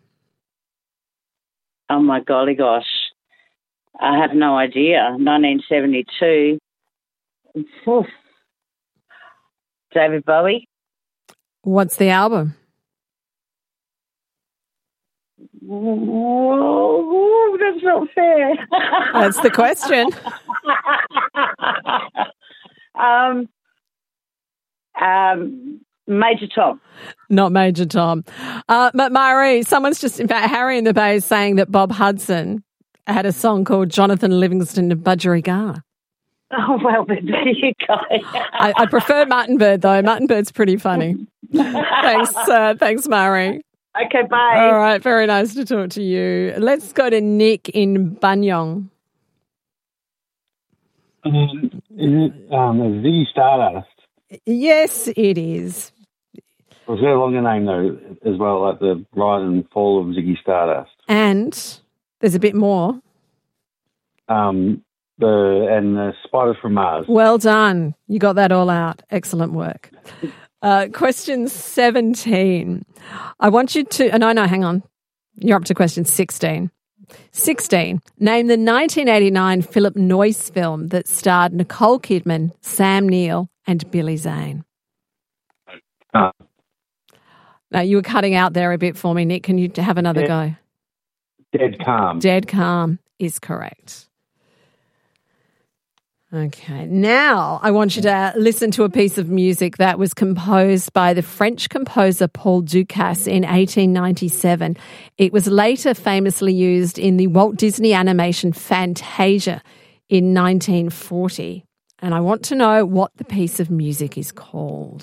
Oh, my golly gosh. I have no idea. nineteen seventy-two. Oof. David Bowie. What's the album? Whoa, that's not fair. That's the question. um, um, Major Tom. Not Major Tom. Uh, but Mari, someone's just, in fact, Harry in the Bay is saying that Bob Hudson had a song called Jonathan Livingston Budgerigar. Oh, well, there you go. I, I prefer Martin Bird, though. Martin Bird's pretty funny. Thanks, uh, thanks, Mari. Okay, bye. All right, very nice to talk to you. Let's go to Nick in Banyong. Um, is it um, a Ziggy Stardust? Yes, it is. Or is there a longer name, though, as well, like the rise and fall of Ziggy Stardust? And there's a bit more. Um, the and the Spiders from Mars. Well done. You got that all out. Excellent work. Uh, question seventeen. I want you to, oh, no, no, hang on. You're up to question sixteen. sixteen. Name the nineteen eighty-nine Philip Noyce film that starred Nicole Kidman, Sam Neill, and Billy Zane. Uh, Now, you were cutting out there a bit for me, Nick. Can you have another Dead, go? Dead Calm. Dead Calm is correct. Okay. Now I want you to listen to a piece of music that was composed by the French composer Paul Dukas in eighteen ninety-seven. It was later famously used in the Walt Disney animation Fantasia in nineteen forty. And I want to know what the piece of music is called.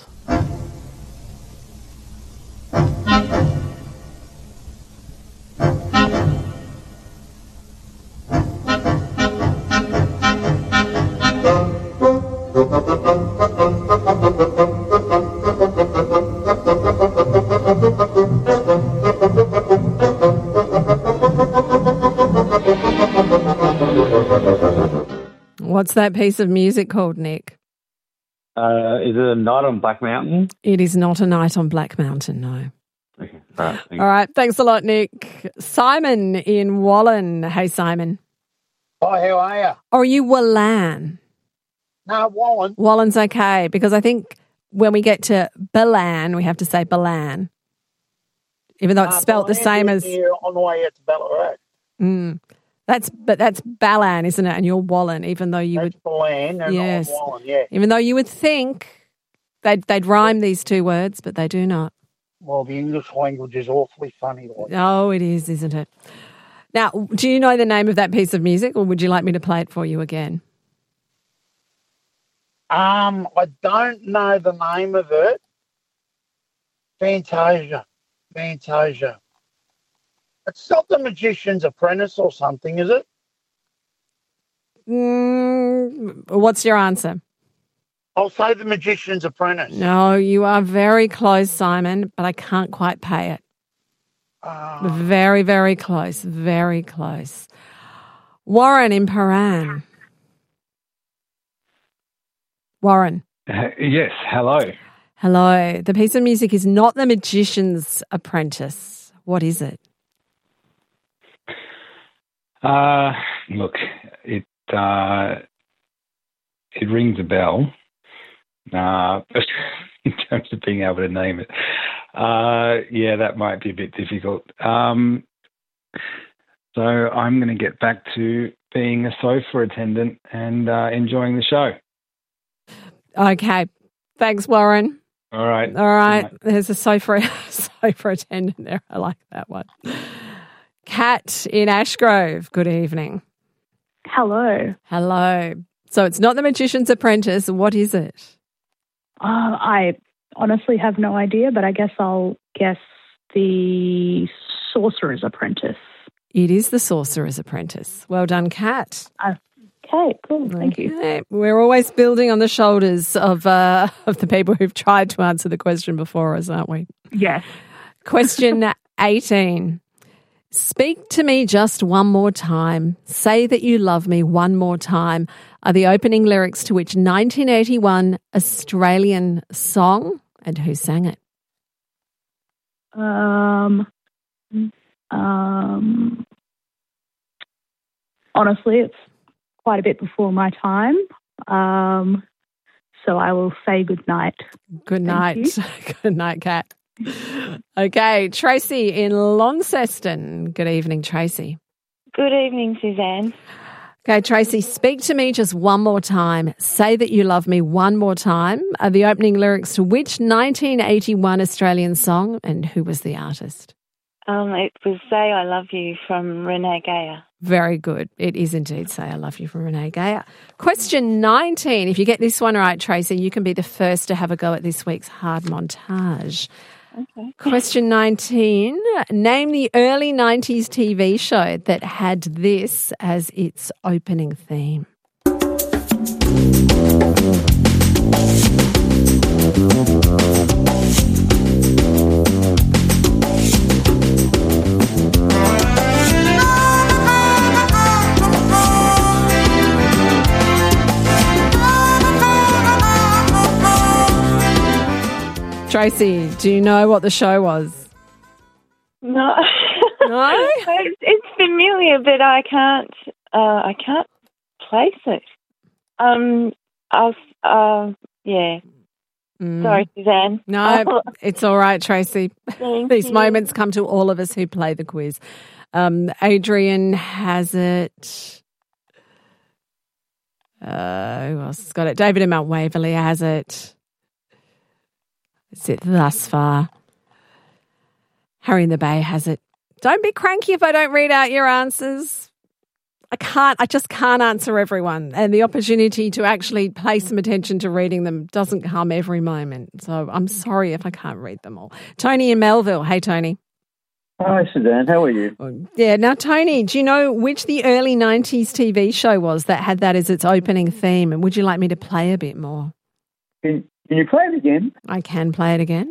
What's that piece of music called, Nick? Uh, is it A Night on Black Mountain? It is not A Night on Black Mountain, no. Okay. All right. Thank All right. Thanks a lot, Nick. Simon in Wallen. Hey, Simon. Hi, how are you? Or are you Wallan? No, Wallen. Wallen's okay, because I think when we get to Balan, we have to say Balan, even though it's Uh, spelt the Balan same is as. here on the way out to Ballarat. Mm, that's but that's Balan, isn't it? And you're Wallen, even though you That's would. Balan, and Yes. I'm Wallen, yeah. Even though you would think they'd they'd rhyme these two words, but they do not. Well, the English language is awfully funny. Like. Oh, it is, isn't it? Now, do you know the name of that piece of music, or would you like me to play it for you again? Um, I don't know the name of it. Fantasia. Fantasia. It's not The Magician's Apprentice or something, is it? Mm, what's your answer? I'll say The Magician's Apprentice. No, you are very close, Simon, but I can't quite pay it. Uh, Very, very close. Very close. Warren in Paran. Warren. Uh, yes. Hello. Hello. The piece of music is not The Magician's Apprentice. What is it? Uh, look, it uh, it rings a bell, uh, but in terms of being able to name it, uh, yeah, that might be a bit difficult. Um, so I'm going to get back to being a sofa attendant and uh, enjoying the show. Okay. Thanks, Warren. All right. All right. There's a sofa, sofa attendant there. I like that one. Kat in Ashgrove, good evening. Hello. Hello. So it's not The Magician's Apprentice. What is it? Uh, I honestly have no idea, but I guess I'll guess The Sorcerer's Apprentice. It is The Sorcerer's Apprentice. Well done, Kat. Uh, okay, cool. Thank you. Okay. We're always building on the shoulders of uh, of the people who've tried to answer the question before us, aren't we? Yes. Question eighteen. Speak to me just one more time. Say that you love me one more time are the opening lyrics to which nineteen eighty-one Australian song, and who sang it? Um, um, honestly, it's quite a bit before my time. Um, so I will say good night. Good Thank night. you. Good night, Kat. Okay, Tracy in Launceston. Good evening, Tracy. Good evening, Suzanne. Okay, Tracy, speak to me just one more time. Say that you love me one more time are the opening lyrics to which nineteen eighty-one Australian song, and who was the artist? Um, it was Say I Love You from Renee Geyer. Very good. It is indeed Say I Love You from Renee Geyer. Question nineteen. If you get this one right, Tracy, you can be the first to have a go at this week's hard montage. Okay. Question nineteen. Name the early nineties T V show that had this as its opening theme. Tracy, do you know what the show was? No. No? it's, it's familiar, but I can't. Uh, I can't place it. Um. I'll. Uh. Yeah. Mm. Sorry, Suzanne. No, it's all right, Tracy. Thank These you. moments come to all of us who play the quiz. Um, Adrian has it. Uh, who else has got it? David in Mount Waverley has it. It's it thus far. Harry in the Bay has it. Don't be cranky if I don't read out your answers. I can't, I just can't answer everyone. And the opportunity to actually pay some attention to reading them doesn't come every moment. So I'm sorry if I can't read them all. Tony in Melville. Hey, Tony. Hi, Suzanne. How are you? Yeah. Now, Tony, do you know which the early nineties T V show was that had that as its opening theme? And would you like me to play a bit more? Can, can you play it again? I can play it again.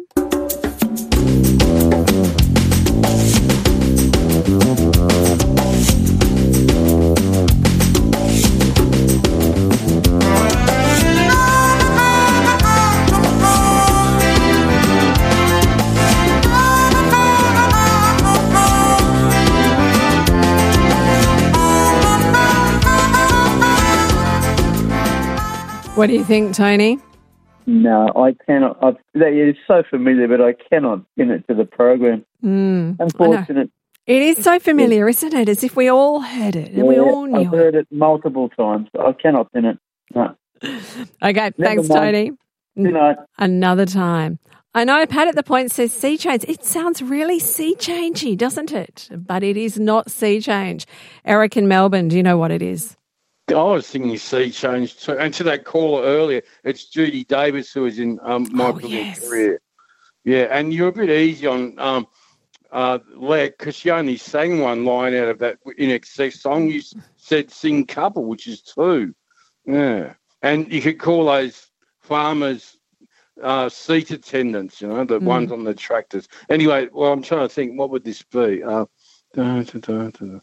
What do you think, Tony? No, I cannot. I, that is so familiar, but I cannot pin it to the program. Mm, Unfortunate. It is so familiar, isn't it? As if we all heard it and we Yeah, all knew I've heard it multiple times. But I cannot pin it. No. Okay, thanks, mind. Tony. Good night. Another time. I know Pat at the Point says sea change. It sounds really sea changey, doesn't it? But it is not sea change. Eric in Melbourne, do you know what it is? I was thinking sea change too. And to that caller earlier, it's Judy Davis who was in um, My Oh, Brilliant yes. Career. Yeah, and you're a bit easy on um, uh, Leck because she only sang one line out of that In Excess song. You s- said sing couple, which is two. Yeah. And you could call those farmers uh, seat attendants, you know, the Mm. ones on the tractors. Anyway, well, I'm trying to think, what would this be? Uh, da, da, da, da.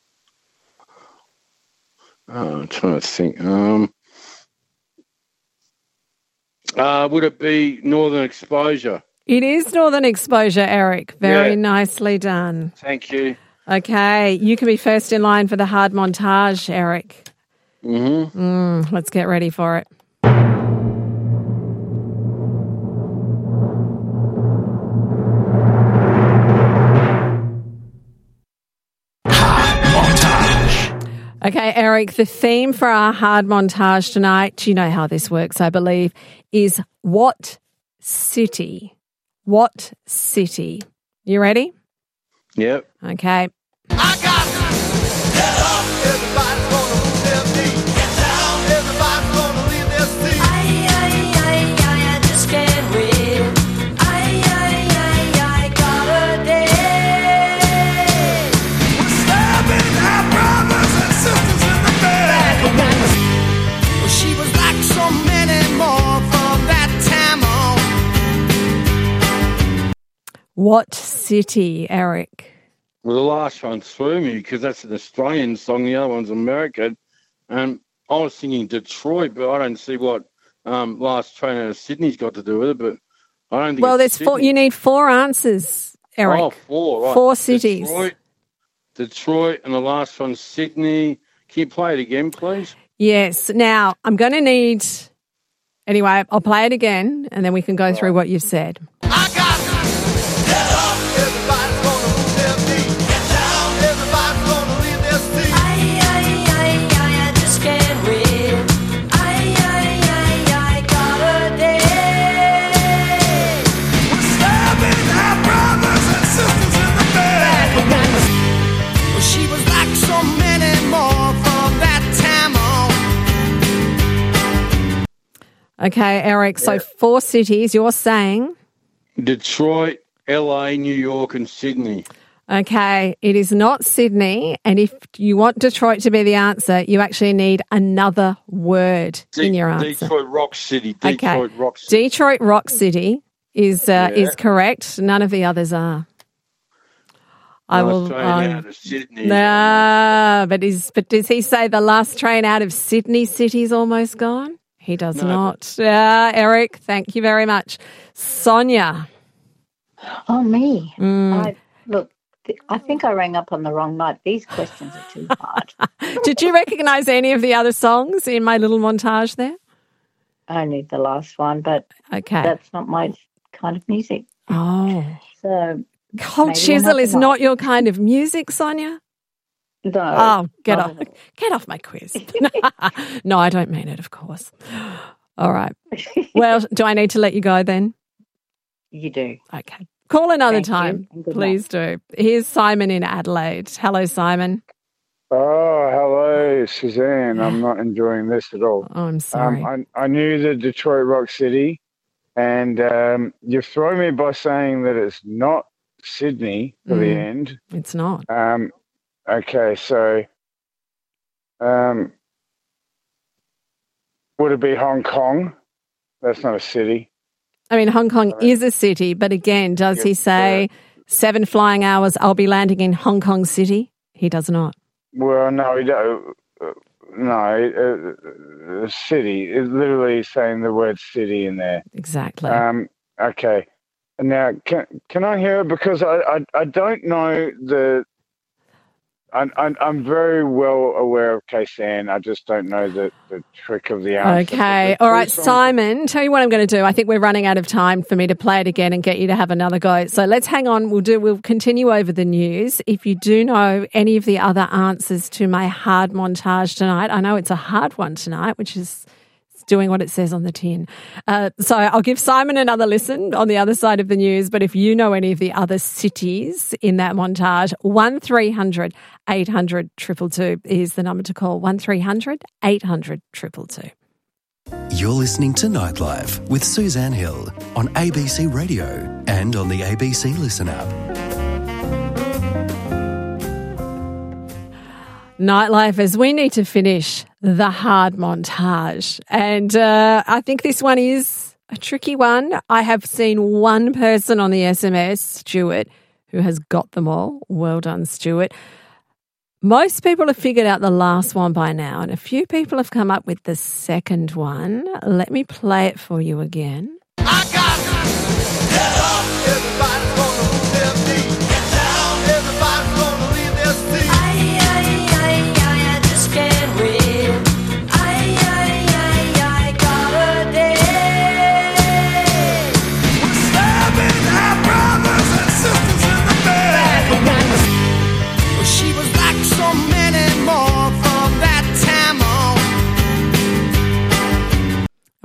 Oh, I'm trying to think. Um, uh, would it be Northern Exposure? It is Northern Exposure, Eric. Very Yeah. nicely done. Thank you. Okay, you can be first in line for the hard montage, Eric. Mm-hmm. Mm, let's get ready for it. Okay, Eric, the theme for our hard montage tonight, you know how this works, I believe, is what city? What city? You ready? Yep. Okay. What city, Eric? Well, the last one threw me because that's an Australian song. The other one's American. And I was thinking Detroit, but I don't see what um, Last Train Out of Sydney's got to do with it. But I don't think Well, it's there's four. Sydney. You need four answers, Eric. Oh, four. Right. Four cities. Detroit, Detroit, and the last one's Sydney. Can you play it again, please? Yes. Now, I'm going to need... Anyway, I'll play it again, and then we can go through what you've said. Okay, Eric, so four cities you're saying. Detroit, L A, New York, and Sydney. Okay, it is not Sydney, and if you want Detroit to be the answer, you actually need another word De- in your answer. Detroit Rock City. Detroit Okay. Rock City. Detroit Rock City is uh, Yeah. is correct. None of the others are. I Last will. train um, out of Sydney. Nah, but is but does he say the last train out of Sydney City's almost gone? He does No. not. Uh, Eric, thank you very much. Sonia. Oh, me. Mm. I, look, th- I think I rang up on the wrong night. These questions are too hard. Did you recognise any of the other songs in my little montage there? Only the last one, but Okay. that's not my kind of music. Oh. So Cold maybe Chisel another is night. not your kind of music, Sonia? No. Oh, get not off, at all. get off my quiz. No, I don't mean it, of course. All right. Well, do I need to let you go then? You do. Okay. Call another Thank you, time. and good Please do. Here's Simon in Adelaide. Hello, Simon. Oh, hello, Suzanne. I'm not enjoying this at all. Oh, I'm sorry. Um, I, I knew the Detroit Rock City, and um, you've thrown me by saying that it's not Sydney for the Mm. end. It's not. Um, okay, so um, would it be Hong Kong? That's not a city. I mean, Hong Kong is a city, but again, does he say seven flying hours, I'll be landing in Hong Kong City? He does not. Well, no, he don't. Uh, no, uh, uh, city is literally saying the word city in there. Exactly. Um, okay. Now, can can I hear it? Because I, I, I don't know the. I, I, I'm very well aware of K C N. I just don't know the, the trick of the answer. Okay. All right, Simon, tell you what I'm going to do. I think we're running out of time for me to play it again and get you to have another go. So let's hang on. We'll do. We'll continue over the news. If you do know any of the other answers to my hard montage tonight, I know it's a hard one tonight, which is doing what it says on the tin. Uh, so I'll give Simon another listen on the other side of the news. But if you know any of the other cities in that montage, one three hundred eight hundred two two two is the number to call. one three hundred eight hundred two two two. You're listening to Nightlife with Suzanne Hill on A B C Radio and on the A B C Listen app. Nightlife, as we need to finish the hard montage. And uh, I think this one is a tricky one. I have seen one person on the S M S, Stuart, who has got them all. Well done, Stuart. Most people have figured out the last one by now, and a few people have come up with the second one. Let me play it for you again.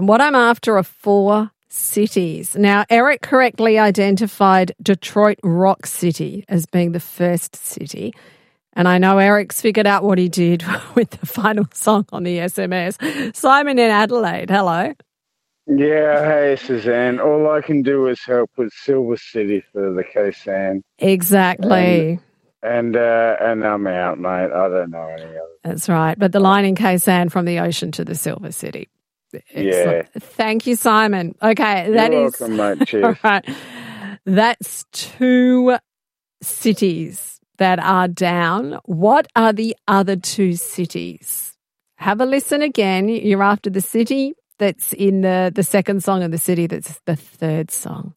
what I'm after are four cities. Now, Eric correctly identified Detroit Rock City as being the first city. And I know Eric's figured out what he did with the final song on the S M S. Simon in Adelaide, hello. Yeah, hey, Suzanne. All I can do is help with Silver City for the Khe-Sanh. Exactly. And, and, uh, and I'm out, mate. I don't know any other. That's right. But the line in Khe-Sanh from the ocean to the Silver City. Excellent. Yeah. Thank you, Simon. Okay, that You're is welcome, mate. Cheers. all right. That's two cities that are down. What are the other two cities? Have a listen again. You're after the city that's in the, the second song and the city that's the third song.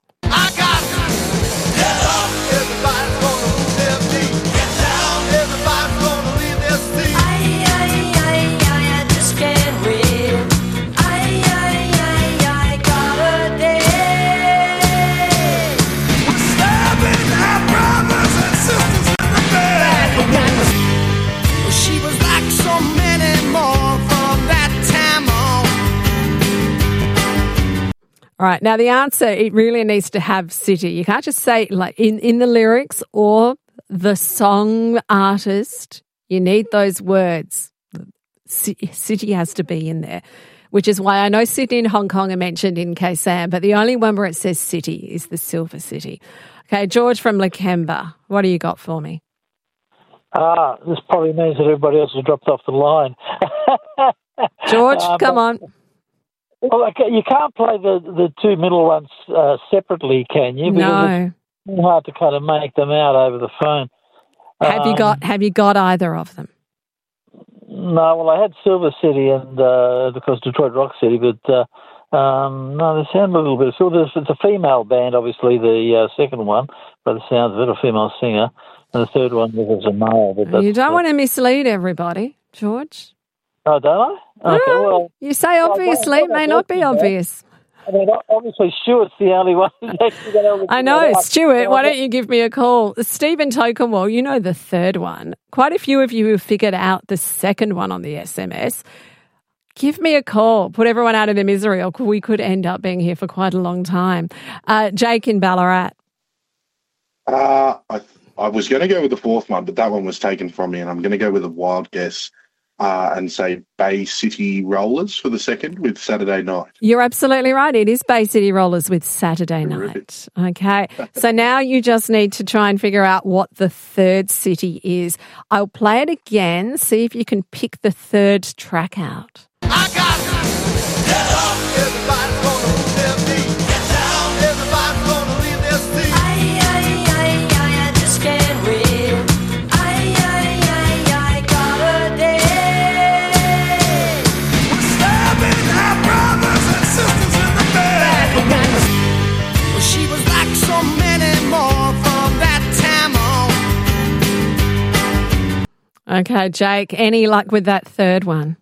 All right. Now, the answer, it really needs to have city. You can't just say like in, in the lyrics or the song artist. You need those words. C- city has to be in there, which is why I know Sydney and Hong Kong are mentioned in Khe-Sanh, but the only one where it says city is the Silver City. Okay, George from Lakemba, what do you got for me? Ah, this probably means that everybody else has dropped off the line. George, Uh, come but- on. Well, okay, you can't play the, the two middle ones uh, separately, can you? Because No. it's hard to kind of make them out over the phone. Have you Um, got Have you got either of them? No, well, I had Silver City and, uh, of course, Detroit Rock City, but uh, um, no, they sound a little bit. So there's, it's a female band, obviously, the uh, second one, by the sounds of it, a female singer, and the third one was a male. But that's, You don't want to mislead everybody, George. Oh, don't I? Okay, No, well, you say obviously, it may not be obvious. I mean, obviously, Stuart's the only one who's actually going to. I know, Stuart, why don't you give me a call? Stephen Tokenwall, you know the third one. Quite a few of you have figured out the second one on the S M S. Give me a call. Put everyone out of their misery, or we could end up being here for quite a long time. Uh, Jake in Ballarat. Uh, I, I was going to go with the fourth one, but that one was taken from me, and I'm going to go with a wild guess uh, and say Bay City Rollers for the second with Saturday Night. You're absolutely right. It is Bay City Rollers with Saturday Night. Okay. So now you just need to try and figure out what the third city is. I'll play it again. See if you can pick the third track out. She was like so many more from that time on. Okay, Jake, any luck with that third one?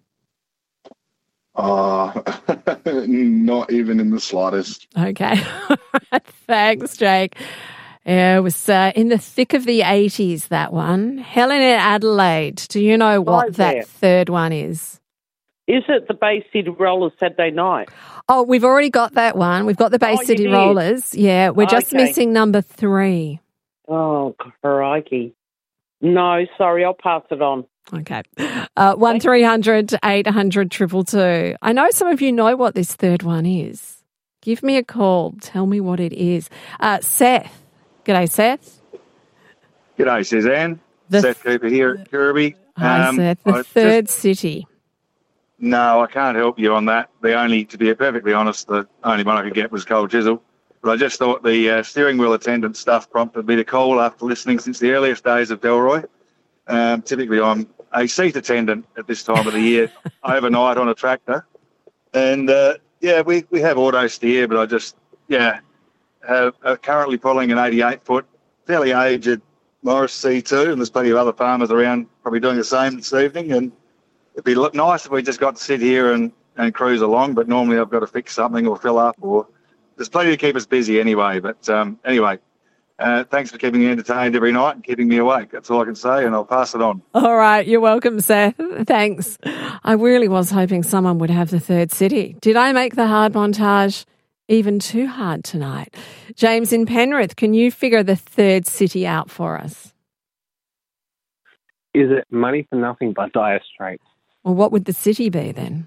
Uh, not even in the slightest. Okay. Thanks, Jake. Yeah, it was uh, in the thick of the eighties, that one. Helen in Adelaide, do you know what Hi that there. third one is? Is it the Bay City Rollers Saturday Night? Oh, we've already got that one. We've got the Bay Oh, you City did? Rollers. Yeah, we're just Okay. missing number three. Oh, crikey. No, sorry, I'll pass it on. Okay. Uh, one three hundred eight hundred two two two. I know some of you know what this third one is. Give me a call. Tell me what it is. Uh, Seth. G'day, Seth. G'day, Suzanne. The- Seth Cooper here at Kirby. Hi, Um, Seth. I The just- third city. no, I can't help you on that. The only, to be perfectly honest, the only one I could get was Cold Chisel. But I just thought the uh, steering wheel attendant stuff prompted me to call after listening since the earliest days of Delroy. Um, typically, I'm a seat attendant at this time of the year, overnight on a tractor. And, uh, yeah, we, we have auto steer, but I just, yeah, have, uh, currently pulling an eighty-eight foot, fairly aged Morris C two, and there's plenty of other farmers around probably doing the same this evening. And it'd be lo- nice if we just got to sit here and, and cruise along, but normally I've got to fix something or fill up, or there's plenty to keep us busy anyway. But um, anyway, Uh, thanks for keeping me entertained every night and keeping me awake. That's all I can say, and I'll pass it on. All right. You're welcome, Seth. Thanks. I really was hoping someone would have the third city. Did I make the hard montage even too hard tonight? James in Penrith, can you figure the third city out for us? Is it Money for Nothing by Dire Straits? Well, what would the city be then?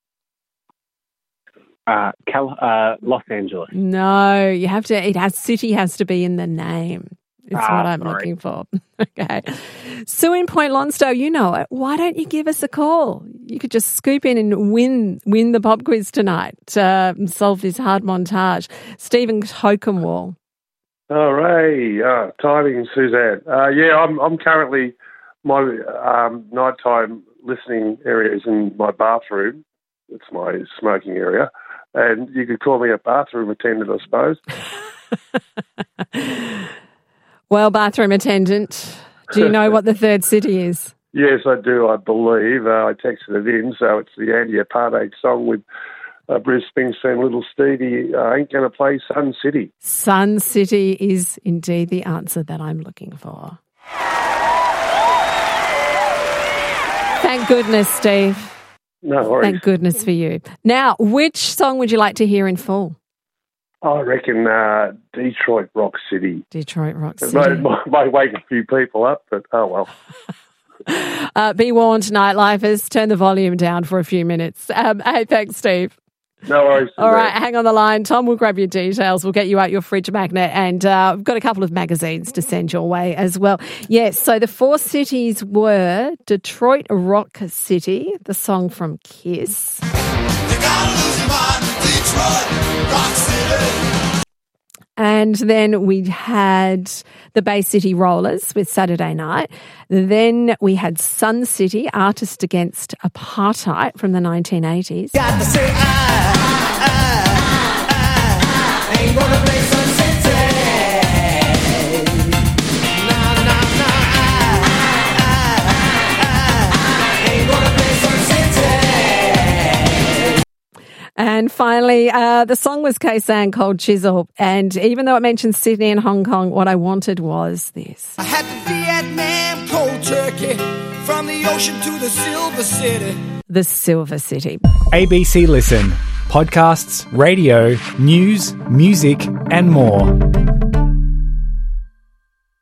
Uh, Cal- uh, Los Angeles. No, you have to, it has, city has to be in the name. It's Ah, what I'm sorry. looking for. Okay. Sue in Point Lonsdale, you know it. Why don't you give us a call? You could just scoop in and win win the pop quiz tonight uh, and solve this hard montage. Stephen Hokenwall. Oh, Ray, uh, timing, Suzanne. Uh, yeah, I'm I'm currently, my um, nighttime listening area is in my bathroom. It's my smoking area. And you could call me a bathroom attendant, I suppose. Well, bathroom attendant, do you know what the third city is? Yes, I do, I believe. Uh, I texted it in, so it's the Andy Apartheid song with uh, Bruce Springsteen, Little Stevie. I ain't going to play Sun City. Sun City is indeed the answer that I'm looking for. Thank goodness, Steve. No worries. Thank goodness for you. Now, which song would you like to hear in full? I reckon uh, Detroit Rock City. Detroit Rock It City. might, might, might wake a few people up, but oh well. Uh, be warned, nightlifers, turn the volume down for a few minutes. Um, hey, thanks, Steve. No worries. All right, hang on the line. Tom will grab your details. We'll get you out your fridge magnet, and uh, we've got a couple of magazines to send your way as well. Yes, so the four cities were Detroit Rock City, the song from Kiss. And then we had the Bay City Rollers with Saturday Night. Then we had Sun City, Artist Against Apartheid from the nineteen eighties. Got to say I, I, I, I ain't gonna play Sun City. Nah, nah, nah, I, I, I, I ain't gonna play Sun City. And finally, uh, the song was K-San Cold Chisel. And even though it mentioned Sydney and Hong Kong, what I wanted was this. I had the Vietnam cold turkey from the ocean to the Silver City. The Silver City. A B C Listen. Podcasts, radio, news, music, and more.